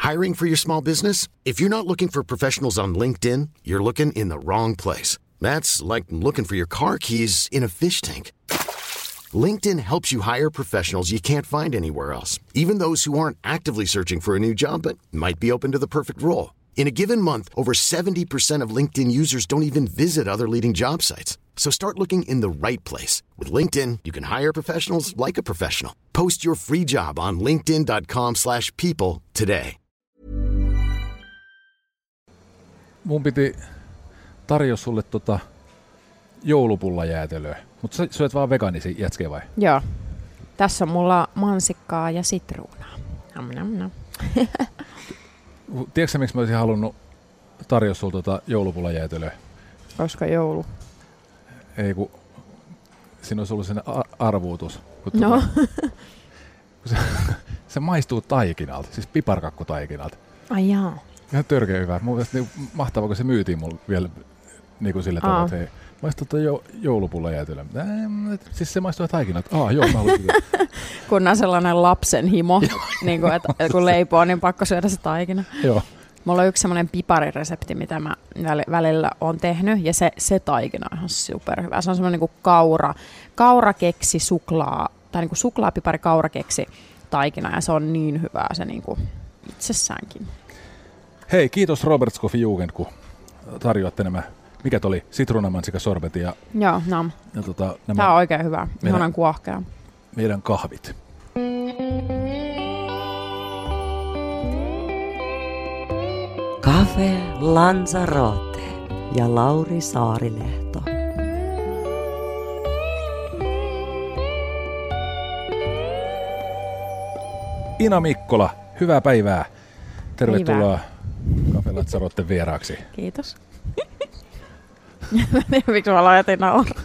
Hiring for your small business? If you're not looking for professionals on LinkedIn, you're looking in the wrong place. That's like looking for your car keys in a fish tank. LinkedIn helps you hire professionals you can't find anywhere else, even those who aren't actively searching for a new job but might be open to the perfect role. In a given month, over 70% of LinkedIn users don't even visit other leading job sites. So start looking in the right place. With LinkedIn, you can hire professionals like a professional. Post your free job on linkedin.com/people today. Mun piti tarjoa sulle joulupullajäätelöä, mutta sä syöt vaan vegaanisia jätskejä vai? Joo. Tässä on mulla mansikkaa ja sitruunaa. Tiedätkö sä, miksi mä olisin halunnut tarjoa sulle joulupullajäätelöä? Koska joulu. Ei, kun siinä olisi ollut sen arvuutus. No. Se maistuu taikinalta, siis piparkakkutaikinalta. Ai jaa. Ihan törkeä hyvä. Mun mielestä mahtavaa, kun se myytiin mulle vielä niin kuin sillä tavalla, että hei, maistuu joulupullajäätelöä. Siis se maistuu taikinalta. Joo, mä haluan sitä. Kun on sellainen lapsen himo, niin kuin, että kun leipoo, niin pakko syödä se taikina. Joo. Mulla on yksi semmoinen pipariresepti, mitä mä välillä on tehnyt, ja se taikina on ihan superhyvä. Se on semmoinen niin kuin kaurakeksi suklaa, tai niin kuin suklaapipari kaurakeksi taikina, ja se on niin hyvää se niin kuin itsessäänkin. Hei, kiitos Roberts Coffee Jugend, kun tarjoatte nämä, mikä oli, sitruunamansikkasorbetin ja... Joo, no. Ja nämä tää on oikein hyvä, ihanan kuohkea. Meidän kahvit. Cafe Lanzarote ja Lauri Saarilehto. Ina Mikkola, hyvää päivää. Tervetuloa Cafe Lanzaroten vieraaksi. Kiitos. Miksi mä laitin nauraa?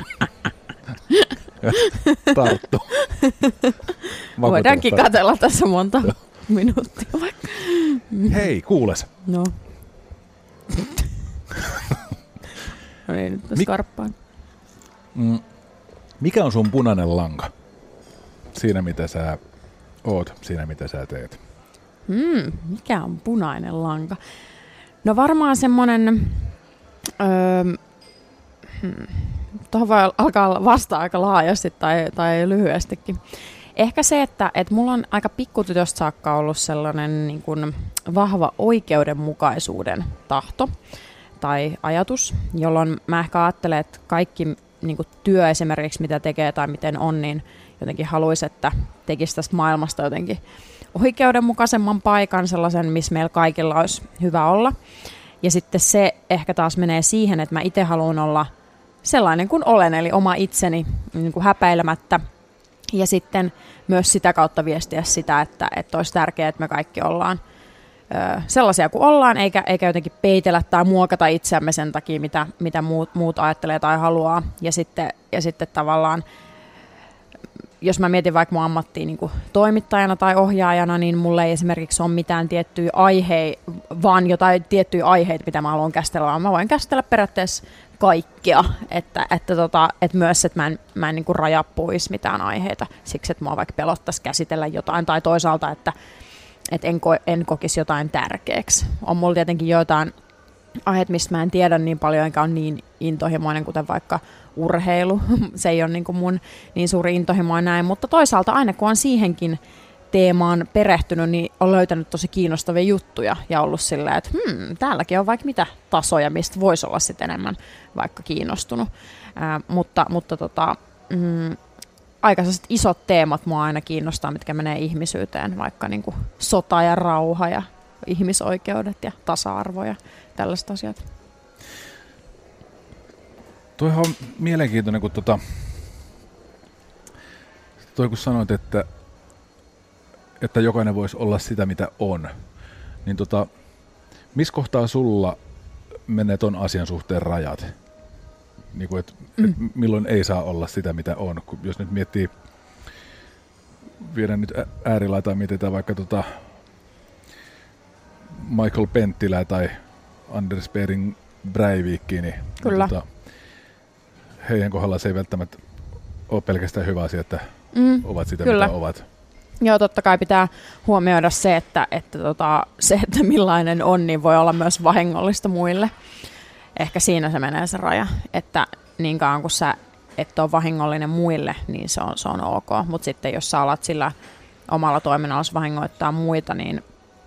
Tarttu. Voidaankin katsella tässä monta minuuttia vaikka. Hei, kuules. No. No niin, nyt mä skarppaan. Mikä on sun punainen lanka? Siinä mitä sä oot, siinä mitä sä teet. Mikä on punainen lanka? No varmaan semmonen... Tuohon voi alkaa vastaa aika laajasti tai lyhyestikin. Ehkä se, että mulla on aika pikkutytöstä saakka ollut sellainen niin kuin vahva oikeudenmukaisuuden tahto tai ajatus, jolloin mä ehkä ajattelen, että kaikki niin kuin työ esimerkiksi, mitä tekee tai miten on, niin jotenkin haluaisi, että tekisi tästä maailmasta jotenkin oikeudenmukaisemman paikan, sellaisen, missä meillä kaikilla olisi hyvä olla. Ja sitten se ehkä taas menee siihen, että mä itse haluan olla sellainen kuin olen, eli oma itseni niin kuin häpäilemättä. Ja sitten myös sitä kautta viestiä sitä, että olisi tärkeää, että me kaikki ollaan sellaisia kuin ollaan, eikä jotenkin peitellä tai muokata itseämme sen takia, mitä muut ajattelee tai haluaa. Ja sitten tavallaan, jos mä mietin vaikka mun ammattia niin kuin toimittajana tai ohjaajana, niin mulla ei esimerkiksi ole mitään tiettyjä aiheita, vaan jotain tiettyjä aiheita, mitä mä haluan käsitellä, vaan mä voin käsitellä periaatteessa kaikkea, että myös, että mä en niin kuin rajappuisi mitään aiheita siksi, että mua vaikka pelottaisi käsitellä jotain, tai toisaalta, että en kokisi jotain tärkeäksi. On mulla tietenkin jotain aiheita, mistä mä en tiedä niin paljon, enkä ole niin intohimoinen, kuten vaikka urheilu. Se ei ole niin kuin mun niin suuri intohimo näin, mutta toisaalta aina kun on siihenkin teemaan perehtynyt, niin on löytänyt tosi kiinnostavia juttuja ja ollut silleen, että täälläkin on vaikka mitä tasoja, mistä voisi olla sitten enemmän vaikka kiinnostunut. Mutta aika sellaiset isot teemat mua aina kiinnostaa, mitkä menee ihmisyyteen, vaikka niin kuin sota ja rauha ja ihmisoikeudet ja tasa-arvo ja tällaiset asiat. Tuohan on mielenkiintoinen, kun kun sanoit, että jokainen voisi olla sitä, mitä on, niin missä kohtaa sulla menee ton asian suhteen rajat? Niin kuin, et milloin ei saa olla sitä, mitä on? Jos nyt miettii, viedään nyt äärilaitaan, mietitään vaikka Michael Penttilää tai Anders Behring Breivikkiä, niin heidän kohdalla se ei välttämättä ole pelkästään hyvä asia, että ovat sitä, Kyllä. mitä ovat. Joo, totta kai pitää huomioida se, että millainen on, niin voi olla myös vahingollista muille. Ehkä siinä se menee se raja, että niin kauan kuin sä et ole vahingollinen muille, niin se on ok. Mutta sitten jos sä alat sillä omalla toiminnalla vahingoittaa muita, niin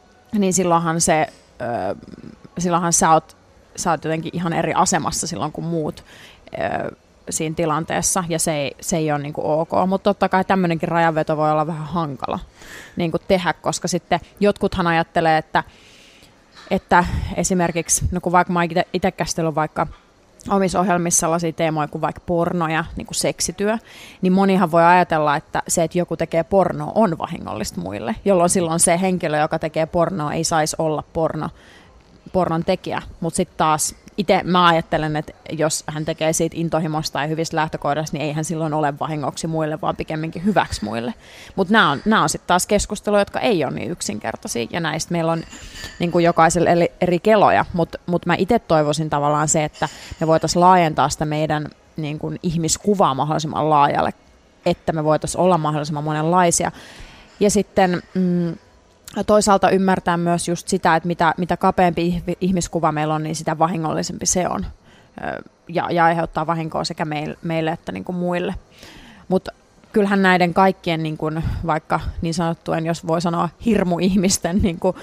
silloinhan sä oot jotenkin ihan eri asemassa silloin kuin muut siinä tilanteessa, ja se ei ole niin kuin ok. Mutta totta kai tämmöinenkin rajanveto voi olla vähän hankala niin kuin tehdä, koska sitten jotkuthan ajattelee, että esimerkiksi, no kun vaikka mä itse käsitellyt vaikka omissa ohjelmissa sellaisia teemoja kuin vaikka porno ja niin kuin seksityö, niin monihan voi ajatella, että se, että joku tekee pornoa, on vahingollista muille, jolloin silloin se henkilö, joka tekee pornoa, ei saisi olla pornon tekijä. Mutta sitten taas itse mä ajattelen, että jos hän tekee siitä intohimosta ja hyvistä lähtökohdista, niin ei hän silloin ole vahingoksi muille, vaan pikemminkin hyväksi muille. Mutta nämä on sitten taas keskusteluja, jotka ei ole niin yksinkertaisia, ja näistä meillä on niin kuin jokaisella eri keloja, mutta mä itse toivoisin tavallaan se, että me voitaisiin laajentaa sitä meidän niin kuin ihmiskuvaa mahdollisimman laajalle, että me voitaisiin olla mahdollisimman monenlaisia. Ja sitten toisaalta ymmärtää myös just sitä, että mitä kapeampi ihmiskuva meillä on, niin sitä vahingollisempi se on. Ja aiheuttaa vahinkoa sekä meille että niin kuin muille. Mutta kyllähän näiden kaikkien, niin kuin, vaikka niin sanottujen, jos voi sanoa hirmuihmisten, niin kuin,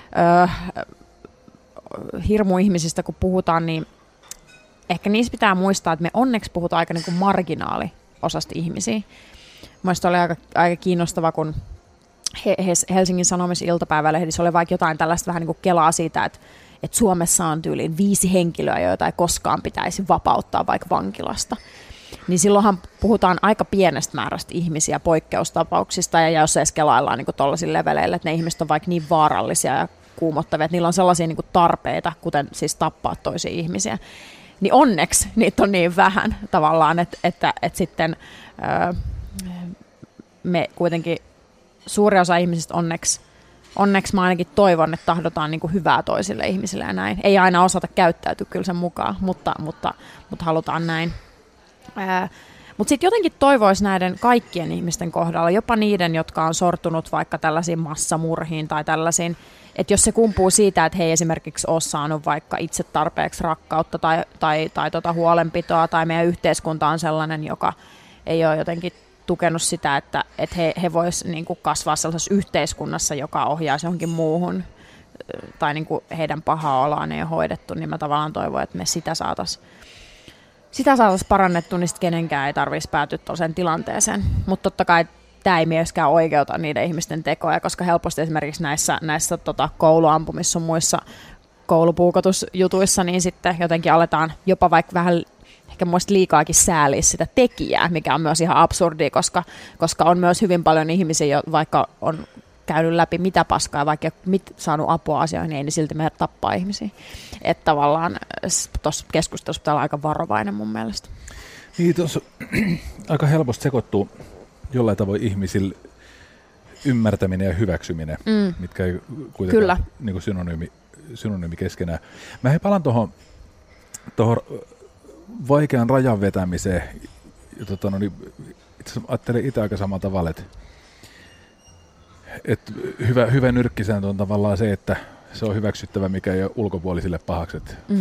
hirmuihmisistä kun puhutaan, niin ehkä niissä pitää muistaa, että me onneksi puhutaan aika niin kuin marginaaliosasta ihmisiä. Mielestäni oli aika kiinnostava, kun Helsingin Sanomissa iltapäivälehdissä oli vaikka jotain tällaista vähän niin kuin kelaa siitä, että Suomessa on tyyliin 5 henkilöä, joita ei koskaan pitäisi vapauttaa vaikka vankilasta. Niin silloinhan puhutaan aika pienestä määrästä ihmisiä poikkeustapauksista, ja jos edes kelaillaan niin tuollaisilla leveleillä, että ne ihmiset on vaikka niin vaarallisia ja kuumottavia, että niillä on sellaisia niin kuin tarpeita, kuten siis tappaa toisia ihmisiä. Niin onneksi niitä on niin vähän tavallaan, että sitten me kuitenkin suuri osa ihmisistä onneksi mä ainakin toivon, että tahdotaan niin kuin hyvää toisille ihmisille ja näin. Ei aina osata käyttäytyä kyllä sen mukaan, mutta halutaan näin. Mutta sitten jotenkin toivoisi näiden kaikkien ihmisten kohdalla, jopa niiden, jotka on sortunut vaikka tällaisiin massamurhiin tai tällaisiin, että jos se kumpuu siitä, että he ei esimerkiksi ole saanut vaikka itse tarpeeksi rakkautta tai huolenpitoa, tai meidän yhteiskunta on sellainen, joka ei ole jotenkin tukenut sitä, että he voisivat niinku kasvaa sellaisessa yhteiskunnassa, joka ohjaisi johonkin muuhun, tai niinku heidän pahaa oloaan ei ole hoidettu, niin mä tavallaan toivon, että me sitä saataisiin parannettua, niin sitten kenenkään ei tarvitsisi päätyä tuollaiseen tilanteeseen. Mutta totta kai tämä ei myöskään oikeuta niiden ihmisten tekoja, koska helposti esimerkiksi näissä kouluampumis- muissa koulupuukotusjutuissa, niin sitten jotenkin aletaan jopa vaikka vähän ehkä muista liikaakin sääliä sitä tekijää, mikä on myös ihan absurdia, koska on myös hyvin paljon ihmisiä, vaikka on käynyt läpi mitä paskaa ja vaikka ei saanut apua asioihin, niin ei silti meidät tappaa ihmisiä. Että tavallaan tuossa keskustelussa pitää olla aika varovainen mun mielestä. Niin, tuossa aika helposti sekoittuu jollain tavoin ihmisillä ymmärtäminen ja hyväksyminen, mitkä ei kuitenkaan niin kuin synonyymi keskenään. Mä palaan tuohon vaikean rajan vetämiseen. Itse ajattelen itse aika samalla tavalla, että hyvä nyrkkisääntö on tavallaan se, että se on hyväksyttävä, mikä ei ole ulkopuolisille pahaksi.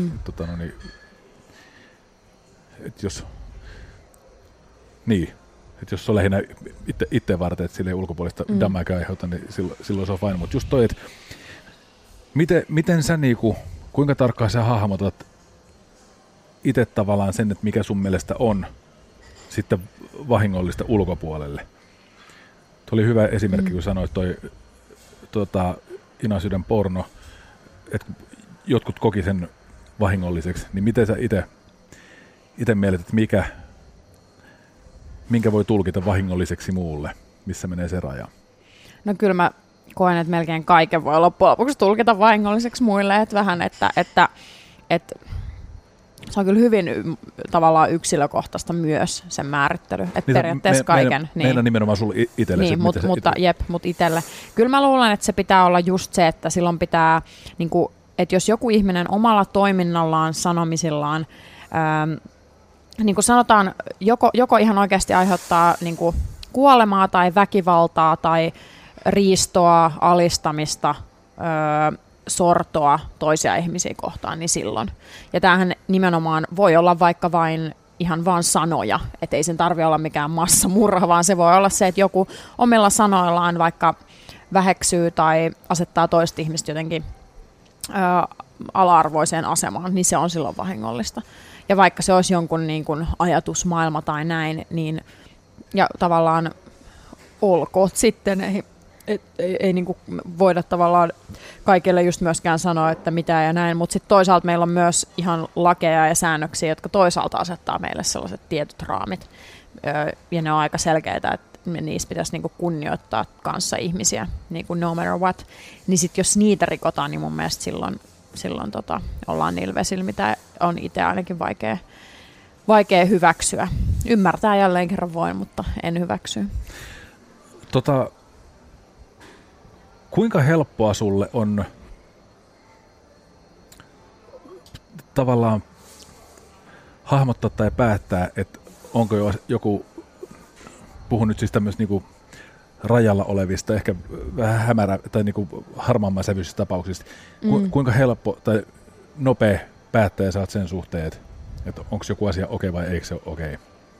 Jos on lähinnä itse varten, että sille ei ulkopuolista damäkään aiheuta, niin silloin se on fine. Mutta just toi, että miten sä kuinka tarkkaan sä hahmotat itse tavallaan sen, että mikä sun mielestä on sitten vahingollista ulkopuolelle. Tuo oli hyvä esimerkki, kun sanoit toi Inasyyden porno, että jotkut koki sen vahingolliseksi, niin miten sä itse mielet, että minkä voi tulkita vahingolliseksi muulle, missä menee se raja? No kyllä mä koen, että melkein kaiken voi loppujen lopuksi tulkita vahingolliseksi muille, että vähän, että se on kyllä hyvin tavallaan yksilökohtaista myös sen määrittely, että niin periaatteessa kaiken. Meidän nimenomaan sulle itselle. Niin, mutta itselle. Kyllä mä luulen, että se pitää olla just se, että silloin pitää, niin kuin, että jos joku ihminen omalla toiminnallaan, sanomisillaan, niin kuin sanotaan, joko ihan oikeasti aiheuttaa niin kuin kuolemaa tai väkivaltaa tai riistoa, alistamista, sortoa toisia ihmisiä kohtaan, niin silloin. Ja tämähän nimenomaan voi olla vaikka vain ihan vaan sanoja, että ei sen tarvitse olla mikään massamurha, vaan se voi olla se, että joku omilla sanoillaan vaikka väheksyy tai asettaa toista ihmistä jotenkin ala-arvoiseen asemaan, niin se on silloin vahingollista. Ja vaikka se olisi jonkun niin kuin ajatusmaailma tai näin, niin ja tavallaan olkoot sitten, ei niin kuin voida tavallaan kaikille just myöskään sanoa, että mitä ja näin, mutta sitten toisaalta meillä on myös ihan lakeja ja säännöksiä, jotka toisaalta asettaa meille sellaiset tietyt raamit, ja ne on aika selkeitä, että niissä pitäisi niin kuin kunnioittaa kanssa ihmisiä, niin kuin no matter what, niin sitten jos niitä rikotaan, niin mun mielestä silloin ollaan niillä vesillä, mitä on itse ainakin vaikea hyväksyä. Ymmärtää jälleen kerran voin, mutta en hyväksy. Kuinka helppoa sulle on tavallaan hahmottaa tai päättää, että onko joku, puhun nyt siis tämmöistä niinku rajalla olevista, ehkä vähän hämärä tai niinku harmaamman sävyisistä tapauksista, kuinka helppo tai nopea päättäjä saat sen suhteen, että onko joku asia okei vai eikö se ole okei?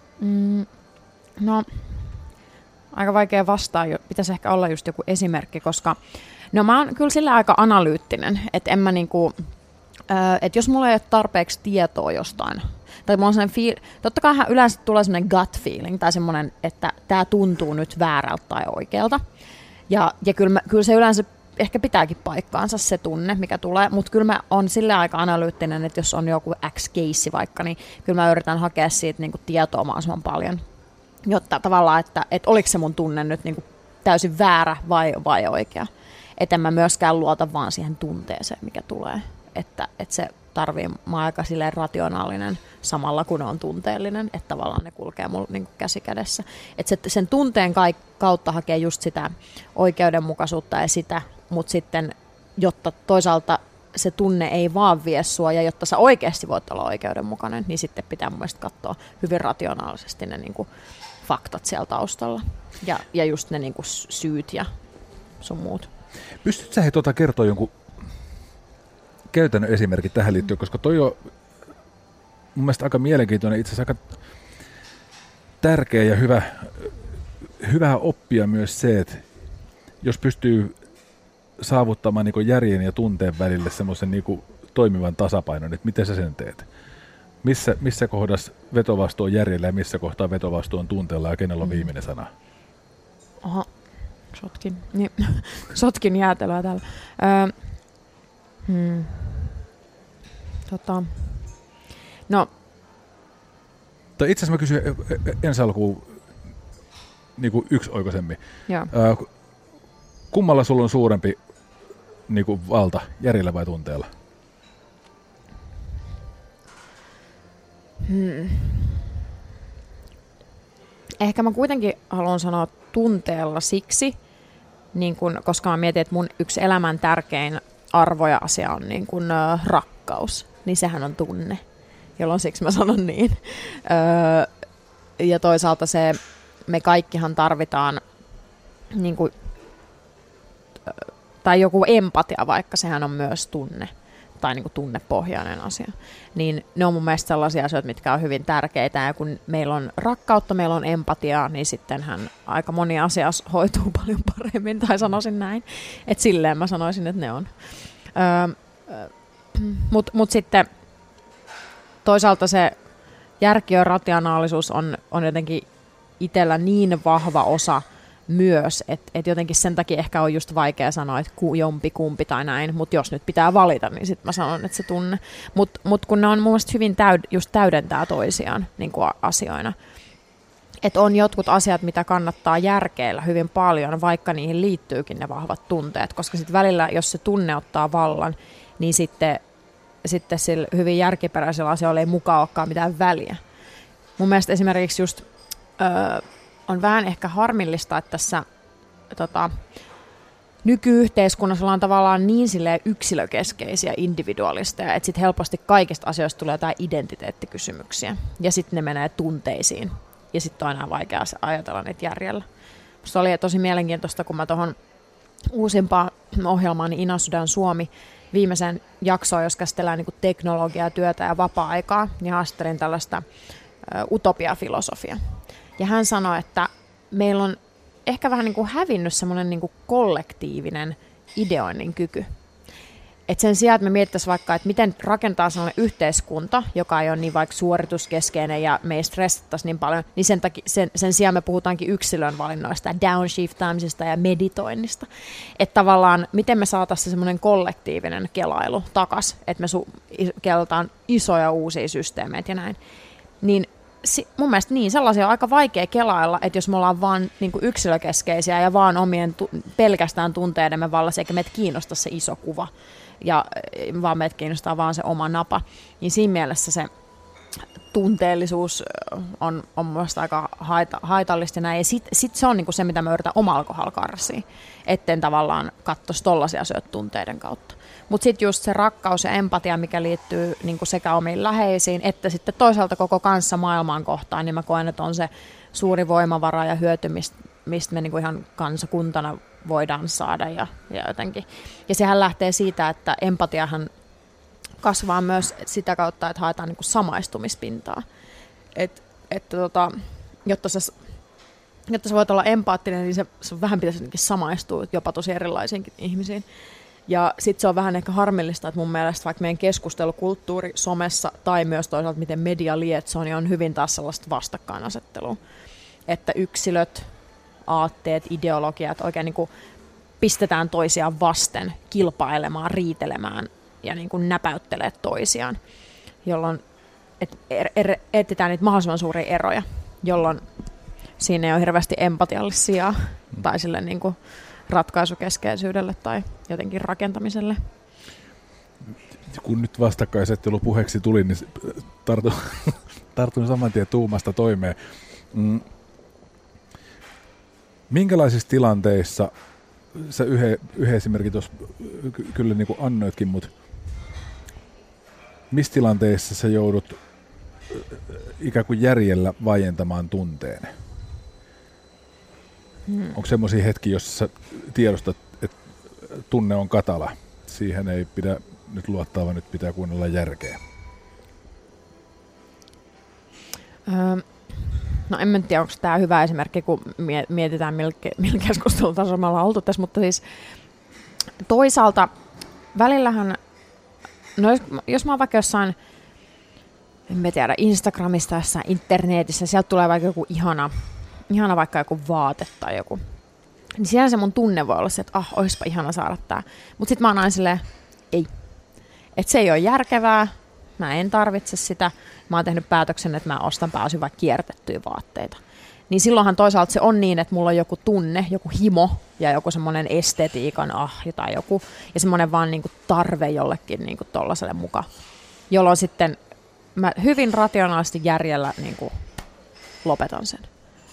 No, aika vaikea vastaa, pitäisi ehkä olla just joku esimerkki, koska no mä oon kyllä sillä aika analyyttinen, että en mä niinku, että jos mulla ei ole tarpeeksi tietoa jostain, tai mulla on totta kai yleensä tulee semmoinen gut feeling, tai semmoinen, että tää tuntuu nyt väärältä tai oikealta, ja kyllä se yleensä ehkä pitääkin paikkaansa se tunne, mikä tulee, mutta kyllä mä oon sillä aika analyyttinen, että jos on joku X-keissi vaikka, niin kyllä mä yritän hakea siitä niinku tietoa mahdollisimman paljon, jotta tavallaan, että oliko se mun tunne nyt niinku täysin väärä vai oikea. Että en mä myöskään luota vaan siihen tunteeseen, mikä tulee. Että se tarvii, mä oon aika silleen rationaalinen samalla kun on tunteellinen, että tavallaan ne kulkee mulla niinku käsi kädessä. Että sen tunteen kautta hakee just sitä oikeudenmukaisuutta ja sitä, mutta sitten, jotta toisaalta se tunne ei vaan vie sua ja jotta sä oikeasti voit olla oikeudenmukainen, niin sitten pitää mun mielestä katsoa hyvin rationaalisesti ne niinku faktat siellä taustalla ja just ne niinku syyt ja sun muut. Pystytkö sä kertoa jonkun käytännön esimerkin tähän liittyen, koska toi on mun mielestä aika mielenkiintoinen, itse asiassa aika tärkeä ja hyvä oppia myös se, että jos pystyy saavuttamaan niin järjen ja tunteen välille semmoisen niin toimivan tasapainon, että miten sä sen teet? Missä kohdassa vetovastuu on järjellä ja missä kohtaa vetovastuu on tunteella ja kenellä on viimeinen sana? Aha, sotkin jäätelöä täällä. No. Tai itse asiassa mä kysyn ensi alkuun niin yksioikoisemmin. Kummalla sulla on suurempi niin valta, järjellä vai tunteella? Ehkä mä kuitenkin haluan sanoa tunteella siksi, niin kun, koska mä mietin, että mun yksi elämän tärkein arvo ja asia on niin kun, rakkaus, niin sehän on tunne, jolloin siksi mä sanon niin. Ja toisaalta me kaikkihan tarvitaan, niin kun, tai joku empatia vaikka, sehän on myös tunne, tai niin kuin tunnepohjainen asia, niin ne on mun mielestä sellaisia asioita, mitkä on hyvin tärkeitä, ja kun meillä on rakkautta, meillä on empatiaa, niin sittenhän aika moni asia hoituu paljon paremmin, tai sanoisin näin, että silleen mä sanoisin, että ne on. Mut sitten toisaalta se järki ja rationaalisuus on jotenkin itsellä niin vahva osa myös, että jotenkin sen takia ehkä on just vaikea sanoa, että jompi kumpi tai näin, mutta jos nyt pitää valita, niin sitten mä sanon, että se tunne. Mut kun ne on mun mielestä hyvin just täydentää toisiaan niin kuin asioina. Että on jotkut asiat, mitä kannattaa järkeillä hyvin paljon, vaikka niihin liittyykin ne vahvat tunteet, koska sitten välillä, jos se tunne ottaa vallan, niin sitten sillä hyvin järkiperäisellä asioilla ei mukaan olekaan mitään väliä. Mun mielestä esimerkiksi just on vähän ehkä harmillista, että tässä nykyyhteiskunnassa ollaan tavallaan niin silleen yksilökeskeisiä individualisteja, että sitten helposti kaikista asioista tulee jotain identiteettikysymyksiä, ja sitten ne menee tunteisiin, ja sitten on aina vaikea ajatella niitä järjellä. Musta oli tosi mielenkiintoista, kun mä tuohon uusimpaa ohjelmaani Ina Sydän Suomi viimeisen jaksoon, jos käsitellään niin kuin teknologiaa, työtä ja vapaa-aikaa, niin haastattelin tällaista utopiafilosofiaa. Ja hän sanoi, että meillä on ehkä vähän niin kuin hävinnyt semmoinen niin kuin kollektiivinen ideoinnin kyky. Et sen sijaan, että me mietittäisiin vaikka, että miten rakentaa sellainen yhteiskunta, joka ei ole niin vaikka suorituskeskeinen ja me ei stressattaisi niin paljon, niin sen sijaan me puhutaankin yksilön valinnoista, downshiftaamisesta ja meditoinnista. Että tavallaan, miten me saataisiin semmoinen kollektiivinen kelailu takaisin, että me kelataan isoja uusia systeemeitä ja näin. Niin mun mielestä niin, sellaisia on aika vaikea kelailla, että jos me ollaan vaan niin kuin yksilökeskeisiä ja vaan omien pelkästään tunteidemme vallassa, eikä meitä kiinnosta se iso kuva, ja vaan meitä kiinnostaa vaan se oma napa, niin siinä mielessä se tunteellisuus on mun mielestä aika haitallista näin. Ja sit se on niinku se, mitä mä yritän omalla kohdalla karsia, etten tavallaan katsoisi tollaisia asioita tunteiden kautta. Mutta sitten just se rakkaus ja empatia, mikä liittyy niinku sekä omiin läheisiin, että sitten toisaalta koko kanssa maailmaan kohtaan, niin mä koen, että on se suuri voimavara ja hyöty, mistä me niinku ihan kansakuntana voidaan saada ja jotenkin. Ja sehän lähtee siitä, että empatiahan kasvaa myös sitä kautta, että haetaan niinku samaistumispintaa. Jotta sä voit olla empaattinen, niin se vähän pitäisi samaistua jopa tosi erilaisiinkin ihmisiin. Ja sitten se on vähän ehkä harmillista, että mun mielestä vaikka meidän keskustelukulttuuri somessa tai myös toisaalta miten media lietsoo, niin on hyvin taas sellaista vastakkainasettelua. Että yksilöt, aatteet, ideologiat oikein niin kuin pistetään toisiaan vasten kilpailemaan, riitelemään ja niin kuin näpäyttelee toisiaan, jolloin etsitään niitä mahdollisimman suuria eroja, jolloin siinä ei ole hirveästi empatiallisia tai sille niin kuin ratkaisukeskeisyydelle tai jotenkin rakentamiselle. Kun nyt vastakkainasettelu puheeksi tuli, niin tartun saman tien tuumasta toimeen. Minkälaisissa tilanteissa, sä yhden esimerkin tuossa kyllä niin kuin annoitkin, mutta missä tilanteissa sä joudut ikään kuin järjellä vaientamaan tunteen? Onko semmoisia hetkiä, jossa sä tiedostat, että tunne on katala? Siihen ei pidä nyt luottaa, vaan nyt pitää kuunnella järkeä. No en tiedä, onko tämä hyvä esimerkki, kun mietitään, millä keskustelutasolla me ollaan oltu tässä, mutta siis toisaalta välillähän, no jos mä oon vaikka jossain, en tiedä, Instagramista, jossain internetissä, sieltä tulee vaikka joku ihana vaikka joku vaate tai joku, niin siellä se mun tunne voi olla se, että oispa ihana saada tää. Mutta sit mä oon aina silleen, ei. Että se ei ole järkevää, mä en tarvitse sitä. Mä oon tehnyt päätöksen, että mä ostan pääosin vaikka kiertettyjä vaatteita. Niin silloinhan toisaalta se on niin, että mulla on joku tunne, joku himo ja joku semmoinen estetiikan tai joku, ja semmoinen vaan niinku tarve jollekin niinku tollaselle mukaan. Jolloin sitten mä hyvin rationaalisesti järjellä niinku lopetan sen.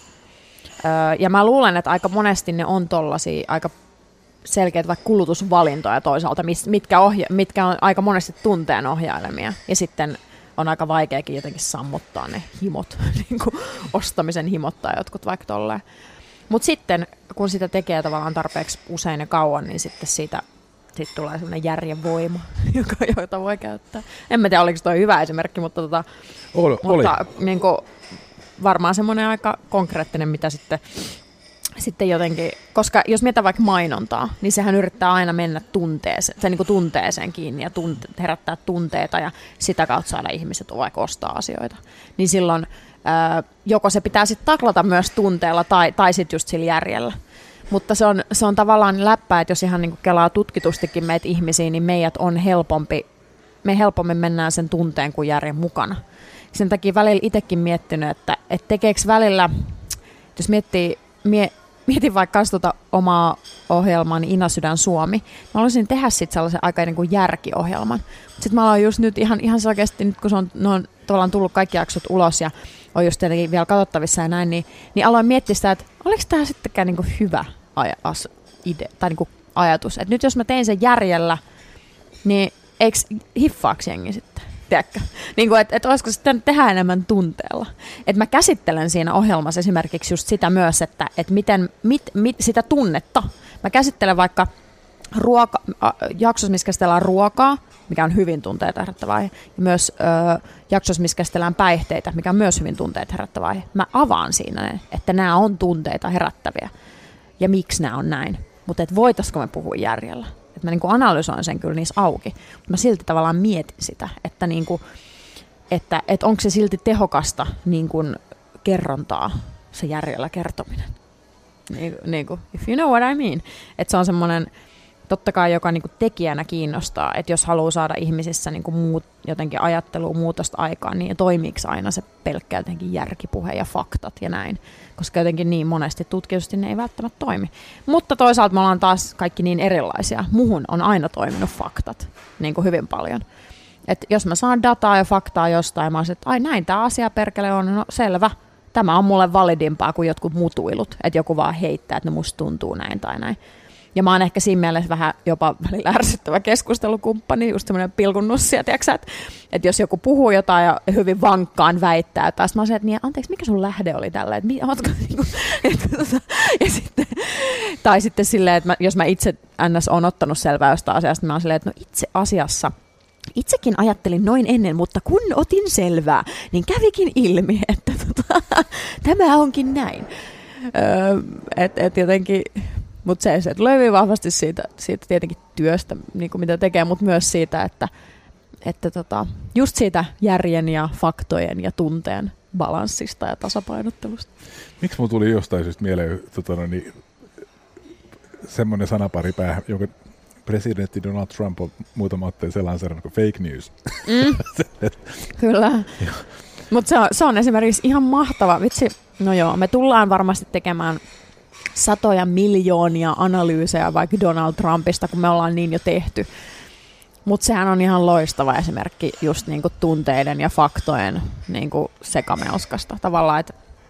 Ja mä luulen, että aika monesti ne on tollaisia aika selkeät vaikka kulutusvalintoja toisaalta, mitkä on aika monesti tunteen ohjailemia. Ja sitten on aika vaikeakin jotenkin sammuttaa ne himot, niin kuin ostamisen himot tai jotkut vaikka tolleen. Mutta sitten, kun sitä tekee tavallaan tarpeeksi usein ja kauan, niin sitten siitä tulee sellainen järjen voima, jota voi käyttää. En mä tiedä, oliko toi hyvä esimerkki, mutta, oli. Niin kuin, varmaan semmoinen aika konkreettinen, mitä sitten jotenkin, koska jos mietitään vaikka mainontaa, niin sehän yrittää aina mennä tunteeseen, se niin kuin tunteeseen kiinni ja herättää tunteita ja sitä kautta saada ihmiset vaikka ostaa asioita. Niin silloin joko se pitää sitten taklata myös tunteella tai sitten just sillä järjellä. Mutta se on tavallaan läppä, että jos ihan niin kuin kelaa tutkitustikin meitä ihmisiä, niin meidät on me helpommin mennään sen tunteen kuin järjen mukana. Sen takia välillä itsekin miettinyt, että tekeekö välillä, jos mietin vaikka tuota omaa ohjelmaani Ina Sydän Suomi, mä haluaisin tehdä sitten sellaisen aika niin kuin järkiohjelman. Sitten mä aloin just nyt ihan oikeasti, nyt kun ne on tavallaan tullut kaikki jaksot ulos ja on just tietenkin vielä katsottavissa ja näin, niin aloin miettiä sitä, että oliko tämä sittenkään niin kuin hyvä idea tai niin kuin ajatus. Että nyt jos mä tein sen järjellä, niin eikö hiffaaks jengi sitten? Niin kuin, että olisiko sitten tehdä enemmän tunteella. Että mä käsittelen siinä ohjelmassa esimerkiksi just sitä myös, että miten sitä tunnetta, Mä käsittelen vaikka jaksossa, missä käsitellään ruokaa, mikä on hyvin tunteet herättävä aihe, ja myös jaksossa, missä käsitellään päihteitä, mikä on myös hyvin tunteet herättävä aihe. Mä avaan siinä, että nämä on tunteita herättäviä, ja miksi nämä on näin. Mutta voitaisiko me puhua järjellä? Et mä niinku analysoin sen kyllä niissä auki, mutta mä silti tavallaan mietin sitä, että, niinku, että onko se silti tehokasta niinku kerrontaa, se järjellä kertominen. Niinku, if you know what I mean. Että se on semmoinen, totta kai joka niinku tekijänä kiinnostaa, että jos haluaa saada ihmisissä niinku jotenkin ajattelua muutosta aikaan, niin toimiiko aina se pelkkä jotenkin järkipuhe ja faktat ja näin. Koska jotenkin niin monesti tutkitusti ne ei välttämättä toimi. Mutta toisaalta me ollaan taas kaikki niin erilaisia. Muhun on aina toiminut faktat niin kuin hyvin paljon. Et jos mä saan dataa ja faktaa jostain, mä olisin, että ai näin tämä asia perkele on, no selvä. Tämä on mulle validimpaa kuin jotkut mutuilut. Että joku vaan heittää, että no musta tuntuu näin tai näin. Ja mä oon ehkä siinä mielessä vähän jopa välillä ärsyttävä keskustelukumppani, just semmoinen pilkunnussia, tiiäksä, että jos joku puhuu jotain ja hyvin vankkaan väittää, että mä oon se, että niin, anteeksi, mikä sun lähde oli tällä, tai sitten silleen, että jos mä itse ns. On ottanut selvää jostain asiasta, mä oon silleen, että no itse asiassa, itsekin ajattelin noin ennen, mutta kun otin selvää, niin kävikin ilmi, että tämä onkin näin. Et jotenkin... Mutta se tulee vahvasti siitä tietenkin työstä, niin kuin mitä tekee, mutta myös siitä, että just siitä järjen ja faktojen ja tunteen balanssista ja tasapainottelusta. Miksi mulla tuli jostain syystä mieleen semmoinen sanapari päähän, jonka presidentti Donald Trump on muutama otteeseen lanseerannut kuin fake news. Kyllä. Mutta se on esimerkiksi ihan mahtava. Vitsi, no joo, me tullaan varmasti tekemään satoja miljoonia analyysejä vaikka Donald Trumpista, kun me ollaan niin jo tehty. Mutta sehän on ihan loistava esimerkki just niinku tunteiden ja faktojen niinku sekamelskasta tavallaan.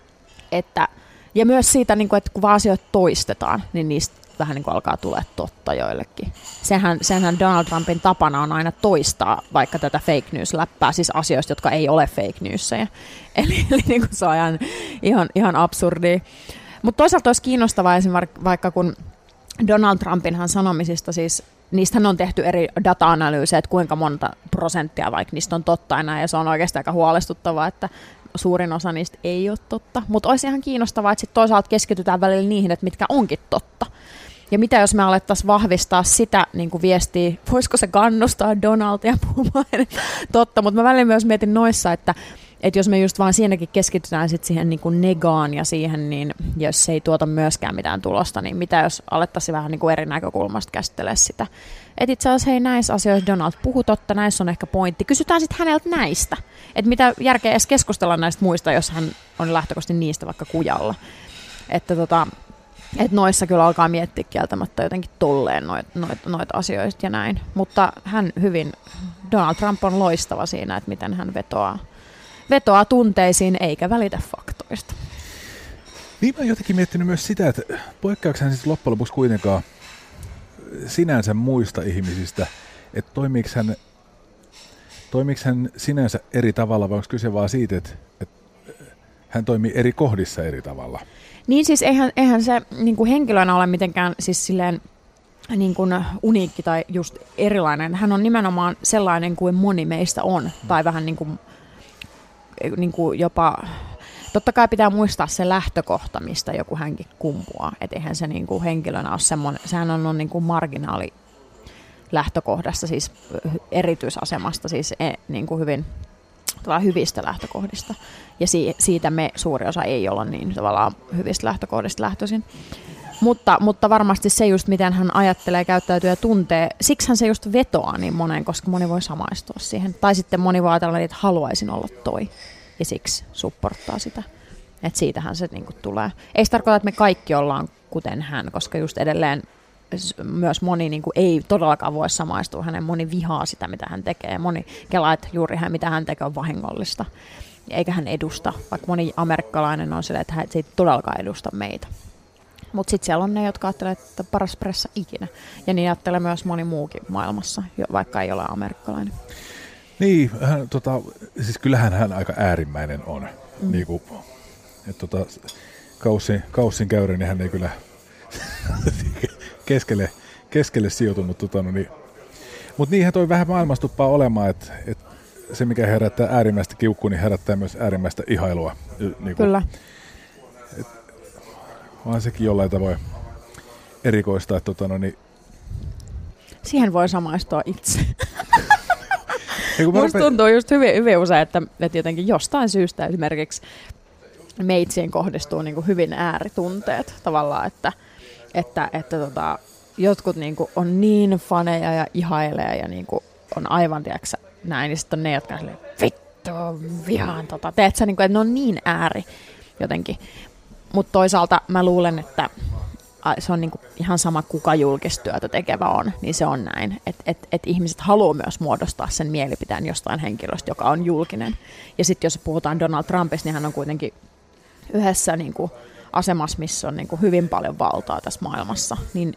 Ja myös siitä, niinku, että kun vaan asioita toistetaan, niin niistä vähän niinku alkaa tulla totta joillekin. Senhän Donald Trumpin tapana on aina toistaa vaikka tätä fake news-läppää, siis asioista, jotka ei ole fake newsseja. Eli niinku se on ihan absurdia. Mutta toisaalta olisi kiinnostavaa esimerkiksi vaikka kun Donald Trumpinhan sanomisista, siis niistähän on tehty eri data-analyysejä, että kuinka monta prosenttia vaikka niistä on totta enää, ja se on oikeastaan aika huolestuttavaa, että suurin osa niistä ei ole totta. Mutta olisi ihan kiinnostavaa, että sit toisaalta keskitytään välillä niihin, että mitkä onkin totta. Ja mitä jos me alettaisiin vahvistaa sitä niin kuin viestiä, voisiko se kannustaa Donaldia puhumaan totta, mutta mä välillä myös mietin noissa, että jos me just vaan siinäkin keskitytään sit siihen niin kuin negaan ja siihen, niin jos se ei tuota myöskään mitään tulosta, niin mitä jos alettaisiin vähän niin kuin eri näkökulmasta käsittelee sitä. Että itse asiassa hei, näissä asioissa Donald puhuu totta, näissä on ehkä pointti. Kysytään sitten häneltä näistä, että mitä järkeä edes keskustella näistä muista, jos hän on lähtökohtaisesti niistä vaikka kujalla. Että noissa kyllä alkaa miettiä kieltämättä jotenkin tolleen noita asioista ja näin. Mutta Donald Trump on loistava siinä, että miten hän vetoaa tunteisiin eikä välitä faktoista. Niin mä oon jotenkin miettinyt myös sitä, että poikkeaako hän siis loppujen lopuksi kuitenkaan sinänsä muista ihmisistä, että toimiiko hän sinänsä eri tavalla, vai onko kyse vaan siitä, että hän toimii eri kohdissa eri tavalla? Niin siis eihän se niin kuin henkilönä ole mitenkään siis silleen niin kuin uniikki tai just erilainen. Hän on nimenomaan sellainen kuin moni meistä on, tai vähän niin kuin jopa... Totta kai pitää muistaa se lähtökohta, mistä joku hänkin kumpuaa. Että eihän se niin kuin henkilönä ole semmoinen, sehän on niin kuin marginaali lähtökohdasta, siis erityisasemasta, siis niin kuin hyvistä lähtökohdista. Ja siitä me suuri osa ei olla niin tavallaan hyvistä lähtökohdista lähtöisin. Mutta varmasti se just, miten hän ajattelee, käyttäytyy ja tuntee, siksihän se just vetoaa niin moneen, koska moni voi samaistua siihen. Tai sitten moni voi ajatella, että haluaisin olla toi. Ja siksi supporttaa sitä. Että siitähän se niinku tulee. Ei se tarkoita, että me kaikki ollaan kuten hän, koska just edelleen myös moni niinku ei todellakaan voi samaistua hänen. Moni vihaa sitä, mitä hän tekee. Moni kelaa, että juuri mitä hän tekee on vahingollista. Eikä hän edusta. Vaikka moni amerikkalainen on silleen, että se ei todellakaan edusta meitä. Mutta sitten siellä on ne, jotka ajattelee, että paras pressa ikinä. Ja niin ajattelee myös moni muukin maailmassa, vaikka ei ole amerikkalainen. Niin, siis kyllähän hän aika äärimmäinen on. Niinku, kaussin käyrä, niin hän ei kyllä keskelle sijoitunut. Mutta niinhän toi vähän maailmassa tuppaa olemaan, että se mikä herättää äärimmäistä kiukkua, niin herättää myös äärimmäistä ihailua. Kyllä. Vaan sekin jollain tavoin erikoista, että siihen voi samaistua itse. Musta tuntuu just hyvin usein, että jotenkin jostain syystä esimerkiksi meitsiin kohdistuu niin kuin hyvin ääritunteet tavallaan, että jotkut niin kuin on niin faneja ja ihailee ja niin kuin on aivan, tiedätkö, näin, niin sitten on ne, jotka on silleen, vittu, vihaan teetkö, niin kuin, että ne on niin ääri jotenkin. Mutta toisaalta mä luulen, että se on niinku ihan sama, kuka julkistyötä tekevä on, niin se on näin. Että ihmiset haluaa myös muodostaa sen mielipiteen jostain henkilöstä, joka on julkinen. Ja sitten jos puhutaan Donald Trumpista, niin hän on kuitenkin yhdessä niinku asemassa, missä on niinku hyvin paljon valtaa tässä maailmassa.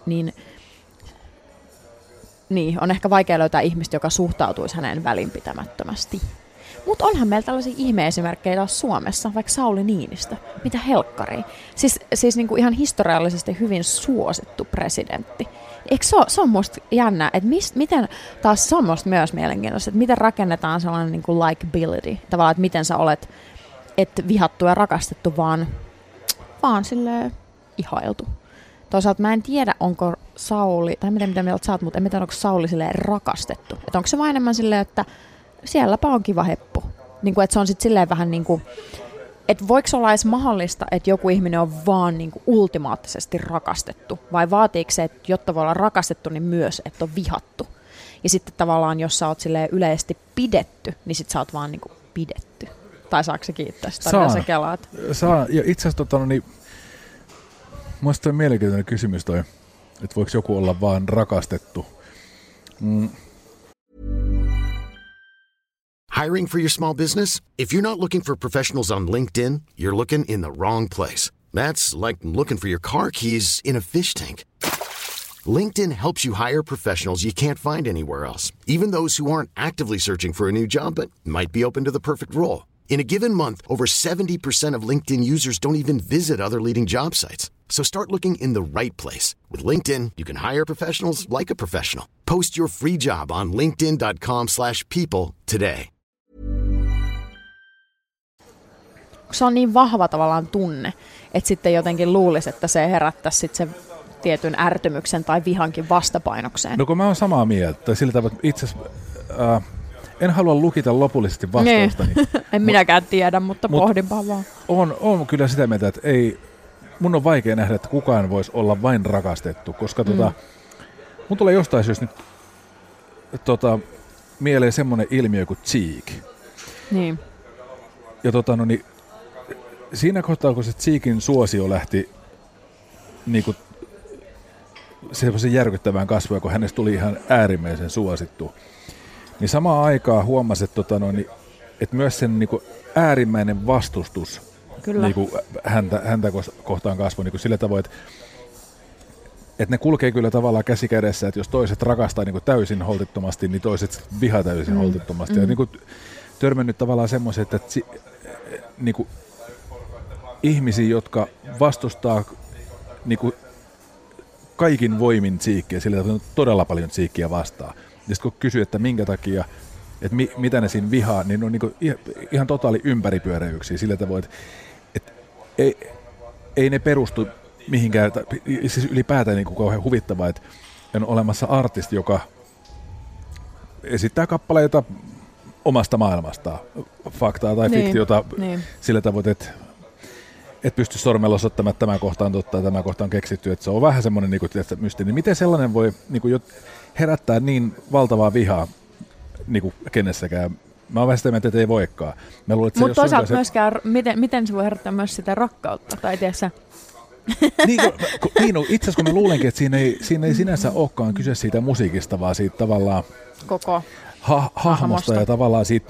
Niin, on ehkä vaikea löytää ihmistä, joka suhtautuisi häneen välinpitämättömästi. Mutta onhan meillä tällaisia ihme-esimerkkejä taas Suomessa, vaikka Sauli Niinistö. Mitä helkkaria? Siis niinku ihan historiallisesti hyvin suosittu presidentti. Eikö se on musta jännä, että miten, taas se on musta myös mielenkiintoista, että miten rakennetaan sellainen niinku likability. Tavallaan, että miten sä olet, et vihattu ja rakastettu, vaan silleen ihailtu. Toisaalta mä en tiedä, onko Sauli, tai mitä mieltä sä oot, mutta en tiedä, onko Sauli silleen rakastettu. Että onko se vain enemmän silleen, että sielläpä on kiva heppu. Niin kuin, että se on sitten silleen vähän niin kuin, että voiko olla edes mahdollista, että joku ihminen on vaan niin kuin ultimaattisesti rakastettu? Vai vaatiiko se, että jotta voi olla rakastettu, niin myös, että on vihattu? Ja sitten tavallaan, jos sä oot silleen yleisesti pidetty, niin sit sä oot vaan niin kuin pidetty. Tai saako se kiittää sitä? Saa. Ja itse asiassa musta on mielenkiintoinen kysymys toi, että voiko joku olla vaan rakastettu. Hiring for your small business? If you're not looking for professionals on LinkedIn, you're looking in the wrong place. That's like looking for your car keys in a fish tank. LinkedIn helps you hire professionals you can't find anywhere else, even those who aren't actively searching for a new job but might be open to the perfect role. In a given month, over 70% of LinkedIn users don't even visit other leading job sites. So start looking in the right place. With LinkedIn, you can hire professionals like a professional. Post your free job on linkedin.com/people today. Se on niin vahva tavallaan tunne, että sitten jotenkin luulisi, että se herättäisi sitten se tietyn ärtymyksen tai vihankin vastapainokseen. No kun mä oon samaa mieltä, sillä tavalla, että itse asiassa en halua lukita lopullisesti vastaustani. En minäkään tiedä, mutta pohdinpa vaan. On kyllä sitä mieltä, että mun on vaikea nähdä, että kukaan voisi olla vain rakastettu, koska mun tulee jostain syystä nyt mieleen semmoinen ilmiö kuin cheek. Niin. Ja siinä kohtaa, kun se cheekin suosio lähti niinku semmoisen järkyttävään kasvuun, kun hänestä tuli ihan äärimmäisen suosittu, niin samaan aikaan huomasi, että myös sen niinku äärimmäinen vastustus niinku häntä kohtaan kasvoi niinku sillä tavoin, että ne kulkee kyllä tavallaan käsi kädessä, että jos toiset rakastaa niinku täysin holtittomasti, niin toiset vihaa täysin holtittomasti. Ja niinku törmännyt tavallaan semmoiset, että niinku ihmisiä, jotka vastustaa niinku kaikin voimin tsiikkiä, sillä on todella paljon tsiikkiä vastaan. Ja sitten kun kysyy, että minkä takia, että mitä ne siinä vihaa, niin ne on niinku ihan totaali ympäripyöräyksiä sillä tavoin, että ei ne perustu mihinkään, siis ylipäätään niinku kauhean huvittavaa, että on olemassa artisti, joka esittää kappaleita omasta maailmastaan, faktaa tai fiktiota sillä tavoin, että et pysty sormella osoittamaan, että tämä kohta on totta ja tämä kohta on keksitty, että se on vähän semmoinen niin mysteeri. Niin miten sellainen voi niin herättää niin valtavaa vihaa niin kenessäkään? Mä oon vähän sitä mieltä, että ei voikaan. Mutta toisaalta myöskään, miten se voi herättää myös sitä rakkautta, tai tiedätkö itse asiassa kun mä luulenkin, että siinä ei sinänsä olekaan kyse siitä musiikista, vaan siitä tavallaan koko hahmosta ja tavallaan siitä,